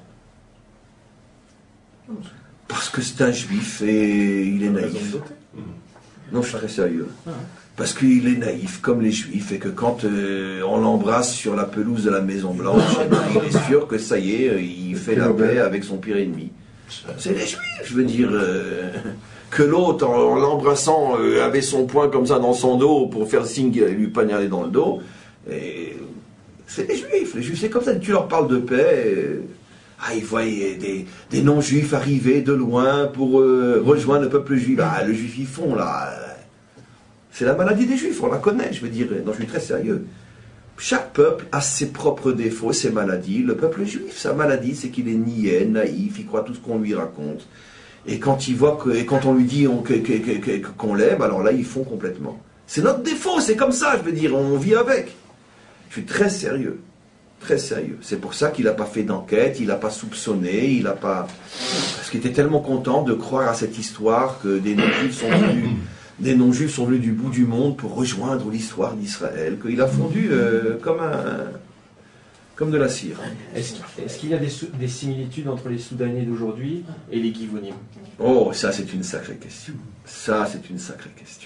Parce que c'est un juif et il est naïf. Non, je suis très sérieux. Parce qu'il est naïf, comme les juifs, et que quand euh, on l'embrasse sur la pelouse de la Maison Blanche, eh ben, il est sûr que ça y est, il fait la paix avec son pire ennemi. C'est les juifs, je veux dire. euh, que l'autre, en, en l'embrassant, euh, avait son poing comme ça dans son dos pour faire signe qu'il allait lui poignarder dans le dos. Et c'est les juifs, les juifs, c'est comme ça, tu leur parles de paix. Et, ah, ils voient des, des non-juifs arriver de loin pour euh, rejoindre le peuple juif. Ah, le juif, ils font là. C'est la maladie des Juifs, on la connaît, je veux dire, non, je suis très sérieux. Chaque peuple a ses propres défauts, ses maladies. Le peuple juif, sa maladie, c'est qu'il est niais, naïf, il croit tout ce qu'on lui raconte. Et quand il voit que, et quand on lui dit on, que, que, que, que, qu'on l'aime, alors là, ils font complètement. C'est notre défaut, c'est comme ça, je veux dire, on vit avec. Je suis très sérieux, très sérieux. C'est pour ça qu'il n'a pas fait d'enquête, il n'a pas soupçonné, il n'a pas... Parce qu'il était tellement content de croire à cette histoire que des non-juifs sont venus... Des non-juifs sont venus du bout du monde pour rejoindre l'histoire d'Israël, qu'il a fondu euh, comme, un, comme de la cire. Est-ce, est-ce qu'il y a des, des similitudes entre les Soudanais d'aujourd'hui et les Givonim? Oh, ça c'est une sacrée question. Ça c'est une sacrée question.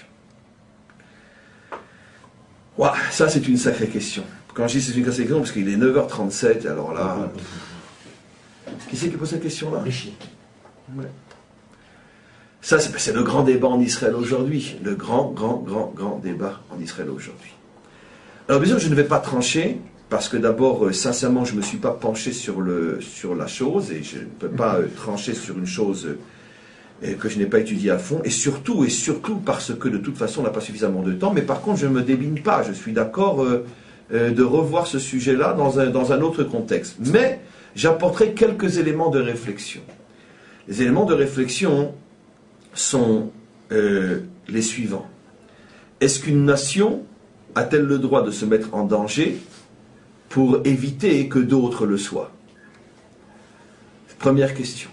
Ouais, ça c'est une sacrée question. Quand je dis c'est une sacrée question, parce qu'il est neuf heures trente-sept, alors là... Qui c'est qui pose cette question-là? Les Chiites. Ouais. Ça, c'est, c'est le grand débat en Israël aujourd'hui. Le grand, grand, grand, grand débat en Israël aujourd'hui. Alors, bien sûr, je ne vais pas trancher, parce que d'abord, euh, sincèrement, je ne me suis pas penché sur, le, sur la chose, et je ne peux pas euh, trancher sur une chose euh, que je n'ai pas étudiée à fond, et surtout, et surtout parce que de toute façon, on n'a pas suffisamment de temps, mais par contre, je ne me débine pas. Je suis d'accord euh, euh, de revoir ce sujet-là dans un, dans un autre contexte. Mais, j'apporterai quelques éléments de réflexion. Les éléments de réflexion sont euh, les suivants. Est-ce qu'une nation a-t-elle le droit de se mettre en danger pour éviter que d'autres le soient? Première question.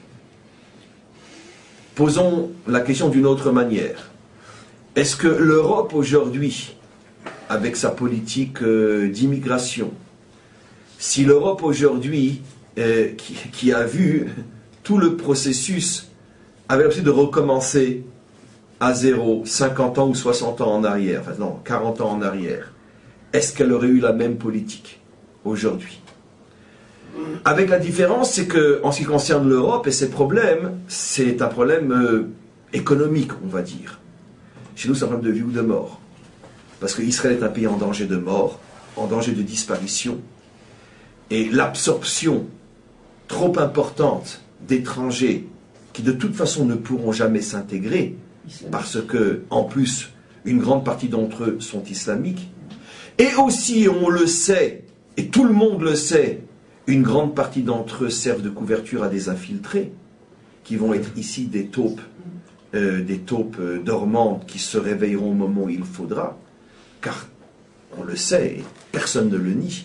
Posons la question d'une autre manière. Est-ce que l'Europe aujourd'hui, avec sa politique euh, d'immigration, si l'Europe aujourd'hui, euh, qui, qui a vu tout le processus avait l'option de recommencer à zéro, cinquante ans ou soixante ans en arrière, enfin non, quarante ans en arrière, est-ce qu'elle aurait eu la même politique aujourd'hui? Avec la différence, c'est que, en ce qui concerne l'Europe et ses problèmes, c'est un problème euh, économique, on va dire. Chez nous, c'est un problème de vie ou de mort. Parce qu'Israël est un pays en danger de mort, en danger de disparition, et l'absorption trop importante d'étrangers qui de toute façon ne pourront jamais s'intégrer, parce que, en plus, une grande partie d'entre eux sont islamiques. Et aussi, on le sait, et tout le monde le sait, une grande partie d'entre eux servent de couverture à des infiltrés, qui vont être ici des taupes, euh, des taupes euh, dormantes qui se réveilleront au moment où il faudra, car, on le sait, et personne ne le nie.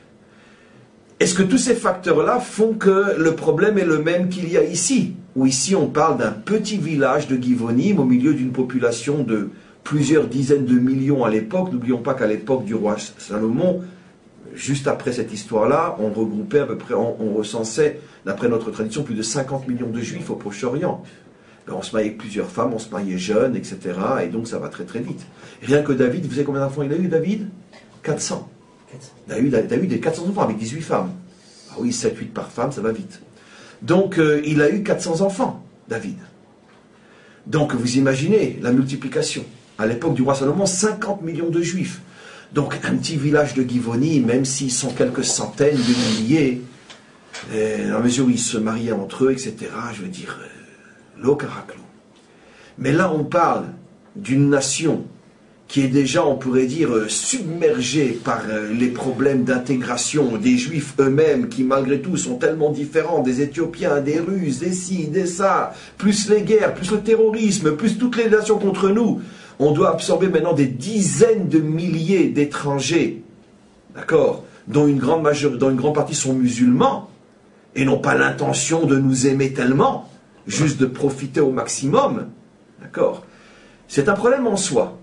Est-ce que tous ces facteurs-là font que le problème est le même qu'il y a ici? Où ici on parle d'un petit village de Givonim au milieu d'une population de plusieurs dizaines de millions à l'époque. N'oublions pas qu'à l'époque du roi Salomon, juste après cette histoire-là, on regroupait à peu près, on, on recensait, d'après notre tradition, plus de cinquante millions de juifs au Proche-Orient. On se mariait avec plusieurs femmes, on se mariait jeunes, et cetera. Et donc ça va très très vite. Rien que David, vous savez combien d'enfants il a eu, David? quatre cents. David a eu des quatre cents enfants avec dix-huit femmes. Ah oui, sept huit par femme, ça va vite. Donc, euh, il a eu quatre cents enfants, David. Donc, vous imaginez la multiplication. À l'époque du roi Salomon, cinquante millions de juifs. Donc, un petit village de Givoni, même s'ils sont quelques centaines de milliers, euh, dans la mesure où ils se mariaient entre eux, et cetera, je veux dire, euh, l'eau caraclou. Mais là, on parle d'une nation qui est déjà, on pourrait dire, submergé par les problèmes d'intégration des Juifs eux-mêmes, qui malgré tout sont tellement différents, des Éthiopiens, des Russes, des ci, des ça, plus les guerres, plus le terrorisme, plus toutes les nations contre nous. On doit absorber maintenant des dizaines de milliers d'étrangers, d'accord, dont une grande majorité, dont une grande partie sont musulmans, et n'ont pas l'intention de nous aimer tellement, juste de profiter au maximum, d'accord. C'est un problème en soi.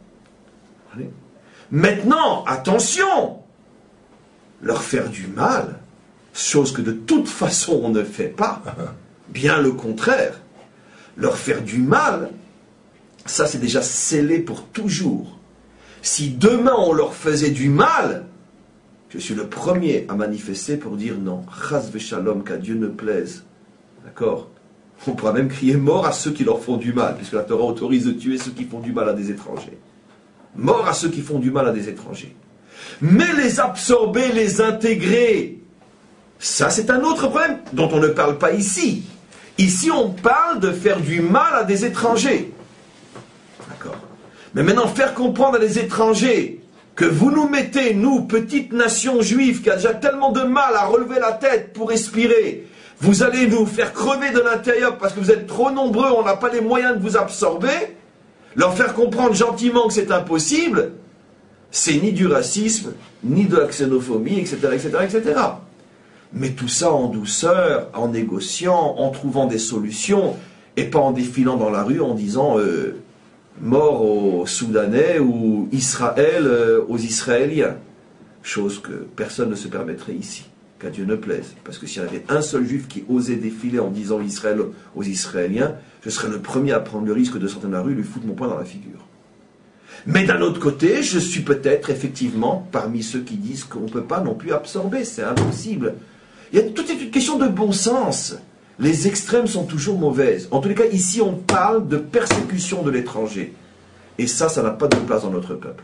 Maintenant, attention, leur faire du mal, chose que de toute façon on ne fait pas, bien le contraire, leur faire du mal, ça c'est déjà scellé pour toujours. Si demain on leur faisait du mal, je suis le premier à manifester pour dire non, chas v'shalom, qu'à Dieu ne plaise, d'accord. On pourra même crier mort à ceux qui leur font du mal, puisque la Torah autorise de tuer ceux qui font du mal à des étrangers. Mort à ceux qui font du mal à des étrangers. Mais les absorber, les intégrer, ça c'est un autre problème dont on ne parle pas ici. Ici on parle de faire du mal à des étrangers. D'accord. Mais maintenant, faire comprendre à les étrangers que vous nous mettez, nous, petite nation juive, qui a déjà tellement de mal à relever la tête pour respirer, vous allez nous faire crever de l'intérieur parce que vous êtes trop nombreux, on n'a pas les moyens de vous absorber, leur faire comprendre gentiment que c'est impossible, c'est ni du racisme, ni de la xénophobie, et cetera, et cetera, et cetera. Mais tout ça en douceur, en négociant, en trouvant des solutions, et pas en défilant dans la rue en disant euh, mort aux Soudanais ou Israël euh, aux Israéliens. Chose que personne ne se permettrait ici, qu'à Dieu ne plaise. Parce que s'il y avait un seul juif qui osait défiler en disant Israël aux Israéliens, je serais le premier à prendre le risque de sortir de la rue et lui foutre mon poing dans la figure. Mais d'un autre côté, je suis peut-être effectivement parmi ceux qui disent qu'on ne peut pas non plus absorber, c'est impossible. Il y a toute une question de bon sens. Les extrêmes sont toujours mauvaises. En tous les cas, ici, on parle de persécution de l'étranger. Et ça, ça n'a pas de place dans notre peuple.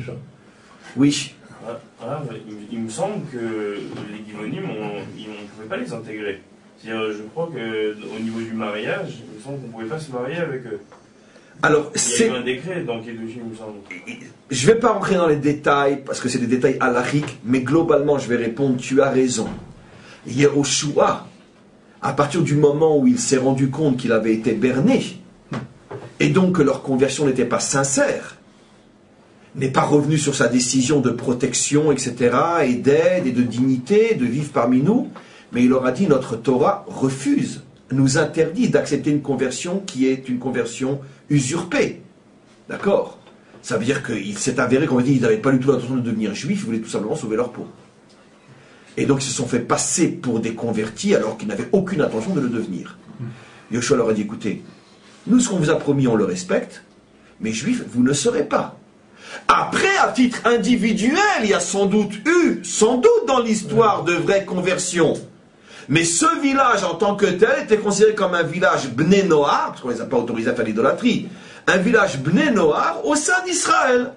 Oui. Ah, il, il me semble que les Guimonimes, on ne pouvait pas les intégrer. C'est-à-dire, je crois qu'au niveau du mariage, il me semble qu'on ne pouvait pas se marier avec eux. Alors, il y a eu un décret dans Kédoshim, il me semble. Je ne vais pas rentrer dans les détails, parce que c'est des détails halachiques, mais globalement, je vais répondre, tu as raison. Yehoshua, à partir du moment où il s'est rendu compte qu'il avait été berné, et donc que leur conversion n'était pas sincère, n'est pas revenu sur sa décision de protection, et cetera, et d'aide, et de dignité, de vivre parmi nous, mais il leur a dit, notre Torah refuse, nous interdit d'accepter une conversion qui est une conversion usurpée. D'accord? Ça veut dire qu'il s'est avéré qu'on a dit qu'ils n'avaient pas du tout l'intention de devenir juifs, ils voulaient tout simplement sauver leur peau. Et donc ils se sont fait passer pour des convertis alors qu'ils n'avaient aucune intention de le devenir. Yoshua leur a dit, écoutez, nous ce qu'on vous a promis on le respecte, mais juifs vous ne serez pas. Après, à titre individuel, il y a sans doute eu, sans doute dans l'histoire, de vraies conversions. Mais ce village en tant que tel était considéré comme un village Bnei Noar, parce qu'on ne les a pas autorisés à faire l'idolâtrie, un village Bnei Noar au sein d'Israël.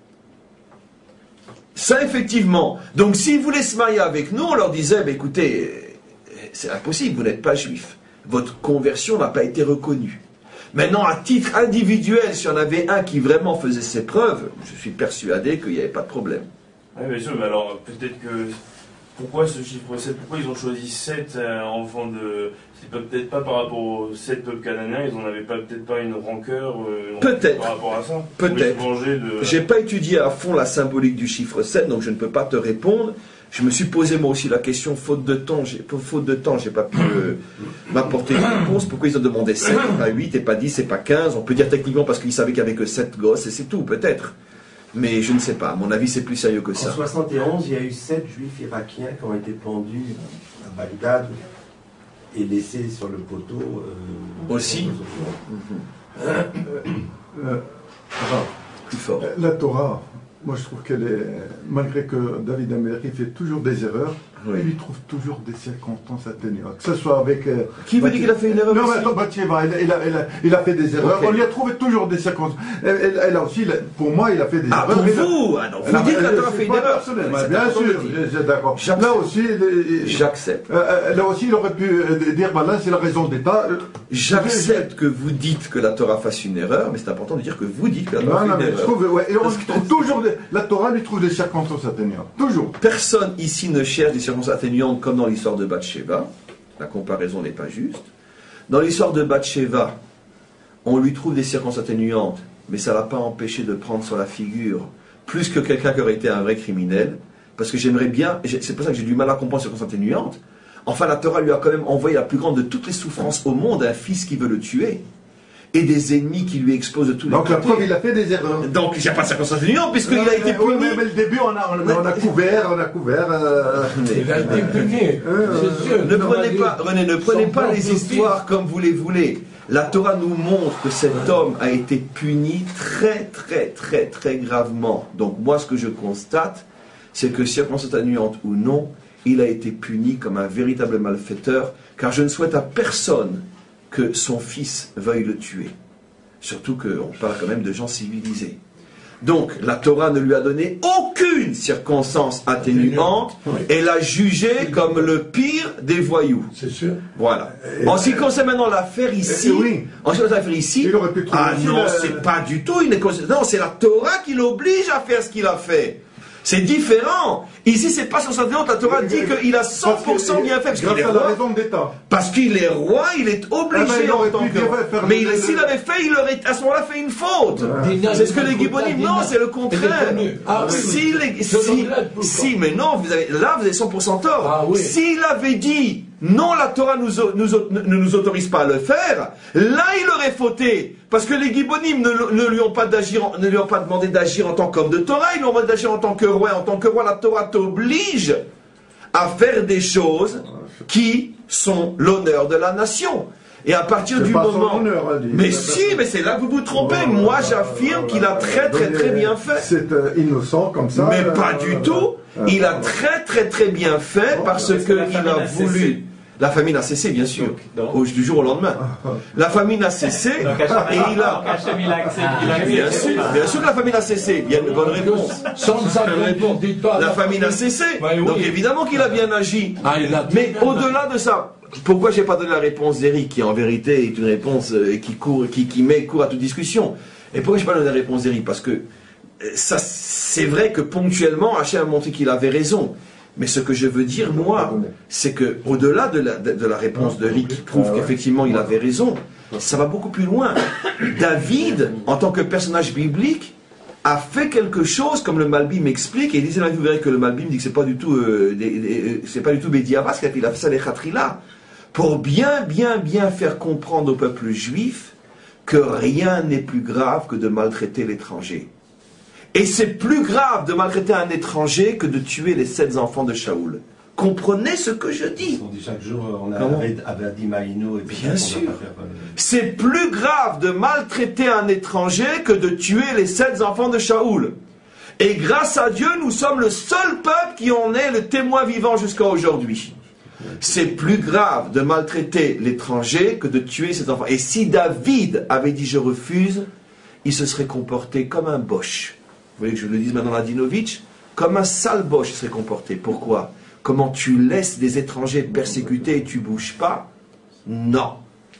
Ça, effectivement. Donc, s'ils voulaient se marier avec nous, on leur disait, bah, écoutez, c'est impossible, vous n'êtes pas juif. Votre conversion n'a pas été reconnue. Maintenant, à titre individuel, si on avait un qui vraiment faisait ses preuves, je suis persuadé qu'il n'y avait pas de problème. Oui, bien sûr, mais alors, peut-être que... Pourquoi ce chiffre sept? Pourquoi ils ont choisi sept euh, enfants de... C'est peut-être pas par rapport aux sept peuples cananéens, ils n'en avaient pas, peut-être pas une rancœur euh, peut-être. par rapport à ça. Peut-être. De... J'ai pas étudié à fond la symbolique du chiffre sept, donc je ne peux pas te répondre. Je me suis posé moi aussi la question, faute de temps, j'ai, faute de temps, j'ai pas pu euh, m'apporter une réponse. Pourquoi ils ont demandé sept, et pas huit, et pas dix, et pas quinze? On peut dire techniquement parce qu'ils savaient qu'il n'y avait que sept gosses, et c'est tout, peut-être. Mais je ne sais pas, à mon avis c'est plus sérieux que ça. En soixante et onze, il y a eu sept juifs irakiens qui ont été pendus à Bagdad et laissés sur le poteau. Euh, Aussi euh, euh, Plus fort. La Torah, moi je trouve qu'elle est, malgré que David Améry fait toujours des erreurs, oui. Il y trouve toujours des circonstances atténuantes. Que ce soit avec... Euh, Qui vous dit qu'il a fait une erreur? Non, mais attends, Bathsheba, il, il, a, il, a, il a fait des erreurs. Okay. On lui a trouvé toujours des circonstances. Elle, elle, elle a aussi, pour moi, il a fait des ah, erreurs. Pour vous ah, non, Vous elle, dites que la Torah a fait une erreur. Ouais, bien sûr, d'accord. Là aussi... J'accepte. Euh, là aussi, il aurait pu dire, bah là, c'est la raison d'État. J'accepte que vous dites que la Torah fasse une erreur, mais c'est important de dire que vous dites que la Torah non, fait non, une erreur. Je trouve, ouais, et on trouve toujours des, la Torah lui trouve des circonstances atténuantes. Toujours. Personne ici ne cherche des circonstances atténuantes comme dans l'histoire de Bathsheba. La comparaison n'est pas juste. Dans l'histoire de Bathsheba, on lui trouve des circonstances atténuantes, mais ça ne l'a pas empêché de prendre sur la figure plus que quelqu'un qui aurait été un vrai criminel. Parce que j'aimerais bien, c'est pour ça que j'ai du mal à comprendre ces circonstances atténuantes. Enfin, la Torah lui a quand même envoyé la plus grande de toutes les souffrances au monde, un fils qui veut le tuer. Et des ennemis qui lui exposent de tous les Donc côtés. la preuve, il a fait des erreurs. Donc il n'y a pas de circonstances atténuantes, puisqu'il a été puni. Oui, mais, mais le début, on a, on, on a couvert, on a couvert... Euh... Il a été puni, c'est sûr. Ne prenez pas, René, ne prenez pas les histoires comme vous les voulez. La Torah nous montre que cet homme a été puni très, très, très, très gravement. Donc moi, ce que je constate, c'est que circonstances atténuantes ou non, il a été puni comme un véritable malfaiteur, car je ne souhaite à personne que son fils veuille le tuer. Surtout qu'on parle quand même de gens civilisés. Donc, la Torah ne lui a donné aucune circonstance atténuante et l'a jugé comme le pire des voyous. C'est sûr. Voilà. Et en ce qui concerne maintenant l'affaire ici, et oui. en ce qui concerne l'affaire ici, Il aurait pu trouver ah aussi non, la- c'est pas du tout une école. Non, c'est la Torah qui l'oblige à faire ce qu'il a fait. C'est différent. Ici, c'est pas sur sa déhonte. La Torah dit qu'il a cent pour cent bien fait. Parce qu'il Grâce est à la roi. raison d'État. Parce qu'il est roi, il est obligé Ah ben, il en aurait tant pu que dire, roi. faire Mais le- il- s'il avait fait, il aurait à ce moment-là fait une faute. Dina, C'est ce que le les Gibonim, Dina. non, c'est le contraire. Elle est connue. Ah oui, Si, oui. les- Je si, regrette pourquoi. si, mais non, vous avez, là, vous avez cent pour cent tort. Ah oui. S'il avait dit, non, la Torah nous, au- nous, au- ne nous autorise pas à le faire, là, il aurait fauté. Parce que les Gibonim ne, ne lui ont pas d'agir, en- ne lui ont pas demandé d'agir en tant qu'homme de Torah, ils lui ont demandé d'agir en tant que roi. En tant que roi, la Torah t'oblige à faire des choses qui sont l'honneur de la nation. Et à partir C'est du pas son moment... honneur, hein, dit. mais si, mais c'est là que vous vous trompez. Voilà, Moi, voilà, j'affirme qu'il a voilà, très très très voilà. bien fait. C'est euh, innocent comme ça. Mais euh, pas du euh, tout. euh, Il a euh, très très très bien fait parce Est-ce que la qu'il famine a a cessé voulu. La famine a cessé, bien sûr, Donc, au, du jour au lendemain. La famine a cessé Donc Hachem et il a. Hachem, il a accepté. il a Bien accepté. sûr, bien sûr que la famine a cessé. Il y a une bonne réponse. Sans ça, Bonne réponse. dis-toi. La famine a cessé. Ouais, oui. Donc évidemment qu'il a bien agi. Ah, il a Mais tout bien au-delà de ça, pourquoi j'ai pas donné la réponse d'Eric, qui en vérité est une réponse euh, qui court, qui, qui met court à toute discussion. Et pourquoi j'ai pas donné la réponse d'Eric? Parce que euh, ça, c'est vrai que ponctuellement, Hachem a montré qu'il avait raison. Mais ce que je veux dire, moi, c'est que au-delà de la, de, de la réponse d'Eric qui prouve qu'effectivement il avait raison, ça va beaucoup plus loin. David, en tant que personnage biblique, a fait quelque chose comme le Malbim explique, et il disait là, vous verrez que le Malbim dit que c'est pas du tout, euh, des- des- c'est pas du tout Bédiavas, qu'il a fait ça les Khatrila, pour bien, bien, bien faire comprendre au peuple juif que rien n'est plus grave que de maltraiter l'étranger. Et c'est plus grave de maltraiter un étranger que de tuer les sept enfants de Shaoul. Comprenez ce que je dis. On dit chaque jour, on a Comment Avadi Maïno et Bien sûr. C'est plus grave de maltraiter un étranger que de tuer les sept enfants de Shaoul. Et grâce à Dieu, nous sommes le seul peuple qui en est le témoin vivant jusqu'à aujourd'hui. C'est plus grave de maltraiter l'étranger que de tuer ses enfants. Et si David avait dit je refuse, il se serait comporté comme un boche. Vous voulez que je le dise maintenant à Dinovitch? Comme un sale boche il serait comporté. Pourquoi? Comment tu laisses des étrangers persécutés et tu bouges pas? Non.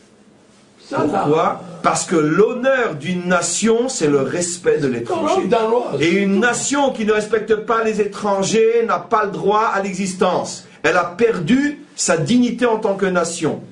Pourquoi? Parce que l'honneur d'une nation, c'est le respect de l'étranger. Et une nation qui ne respecte pas les étrangers n'a pas le droit à l'existence. Elle a perdu sa dignité en tant que nation.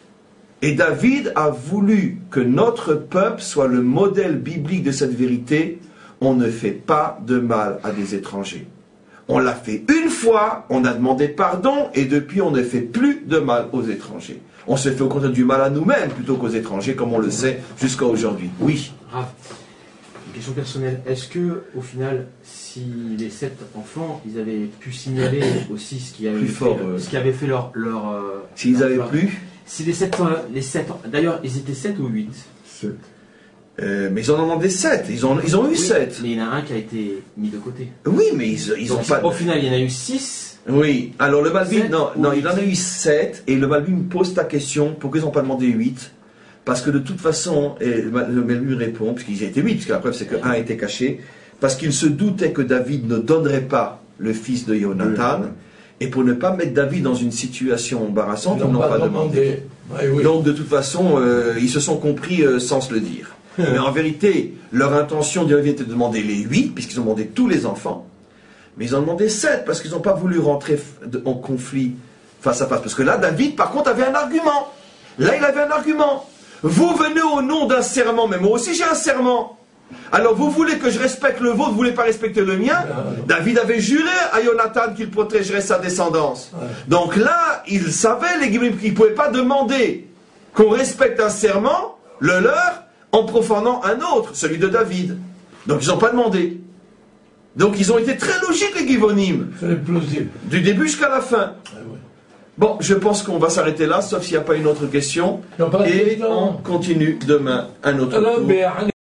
Et David a voulu que notre peuple soit le modèle biblique de cette vérité. On ne fait pas de mal à des étrangers. On l'a fait une fois, on a demandé pardon, et depuis on ne fait plus de mal aux étrangers. On se fait au contraire du mal à nous-mêmes plutôt qu'aux étrangers, comme on le sait jusqu'à aujourd'hui. Oui. Raph, une question personnelle. Est-ce que, au final, si les sept enfants, ils avaient pu signaler aussi ce qui avait Plus fait, fort, euh. ce qui avait fait leur, leur euh, S'ils leur- avaient leur- plus, Si les sept, euh, les sept, d'ailleurs, ils étaient sept ou huit. c'est- euh, mais ils en ont demandé sept. Ils, ont, ils ont eu Oui, sept. Mais il y en a un qui a été mis de côté. Oui, mais ils, ils ont Donc, pas. Au final, il y en a eu six. Oui, alors le Malbim, Sept non, ou non, huit. il en a eu sept, et le Malbim pose ta question, pourquoi ils n'ont pas demandé huit? Parce que de toute façon, et le Malbim répond, puisqu'ils étaient huit, puisque la preuve c'est que un était caché, parce qu'il se doutait que David ne donnerait pas le fils de Jonathan, Oui. et pour ne pas mettre David dans une situation embarrassante, Ils ils n'ont pas demandé. demandé. Ouais, oui. Donc de toute façon, euh, ils se sont compris euh, sans se le dire. Mais en vérité, leur intention était de demander les huit, puisqu'ils ont demandé tous les enfants. Mais ils ont demandé sept, parce qu'ils n'ont pas voulu rentrer f- de- en conflit face à face. Parce que là, David, par contre, avait un argument. Là, il avait un argument. Vous venez au nom d'un serment, mais moi aussi j'ai un serment. Alors vous voulez que je respecte le vôtre, vous voulez pas respecter le mien? David avait juré à Jonathan qu'il protégerait sa descendance. Donc là, il savait, les Guillemets, qu'il ne pouvaient pas demander qu'on respecte un serment, le leur, en profanant un autre, celui de David. Donc ils n'ont pas demandé. Donc ils ont été très logiques, les Givonim, C'est plausible. du début jusqu'à la fin. Ah ouais. Bon, je pense qu'on va s'arrêter là, sauf s'il n'y a pas une autre question. Non, pas de Et question. on continue demain un autre Alors, tour. mais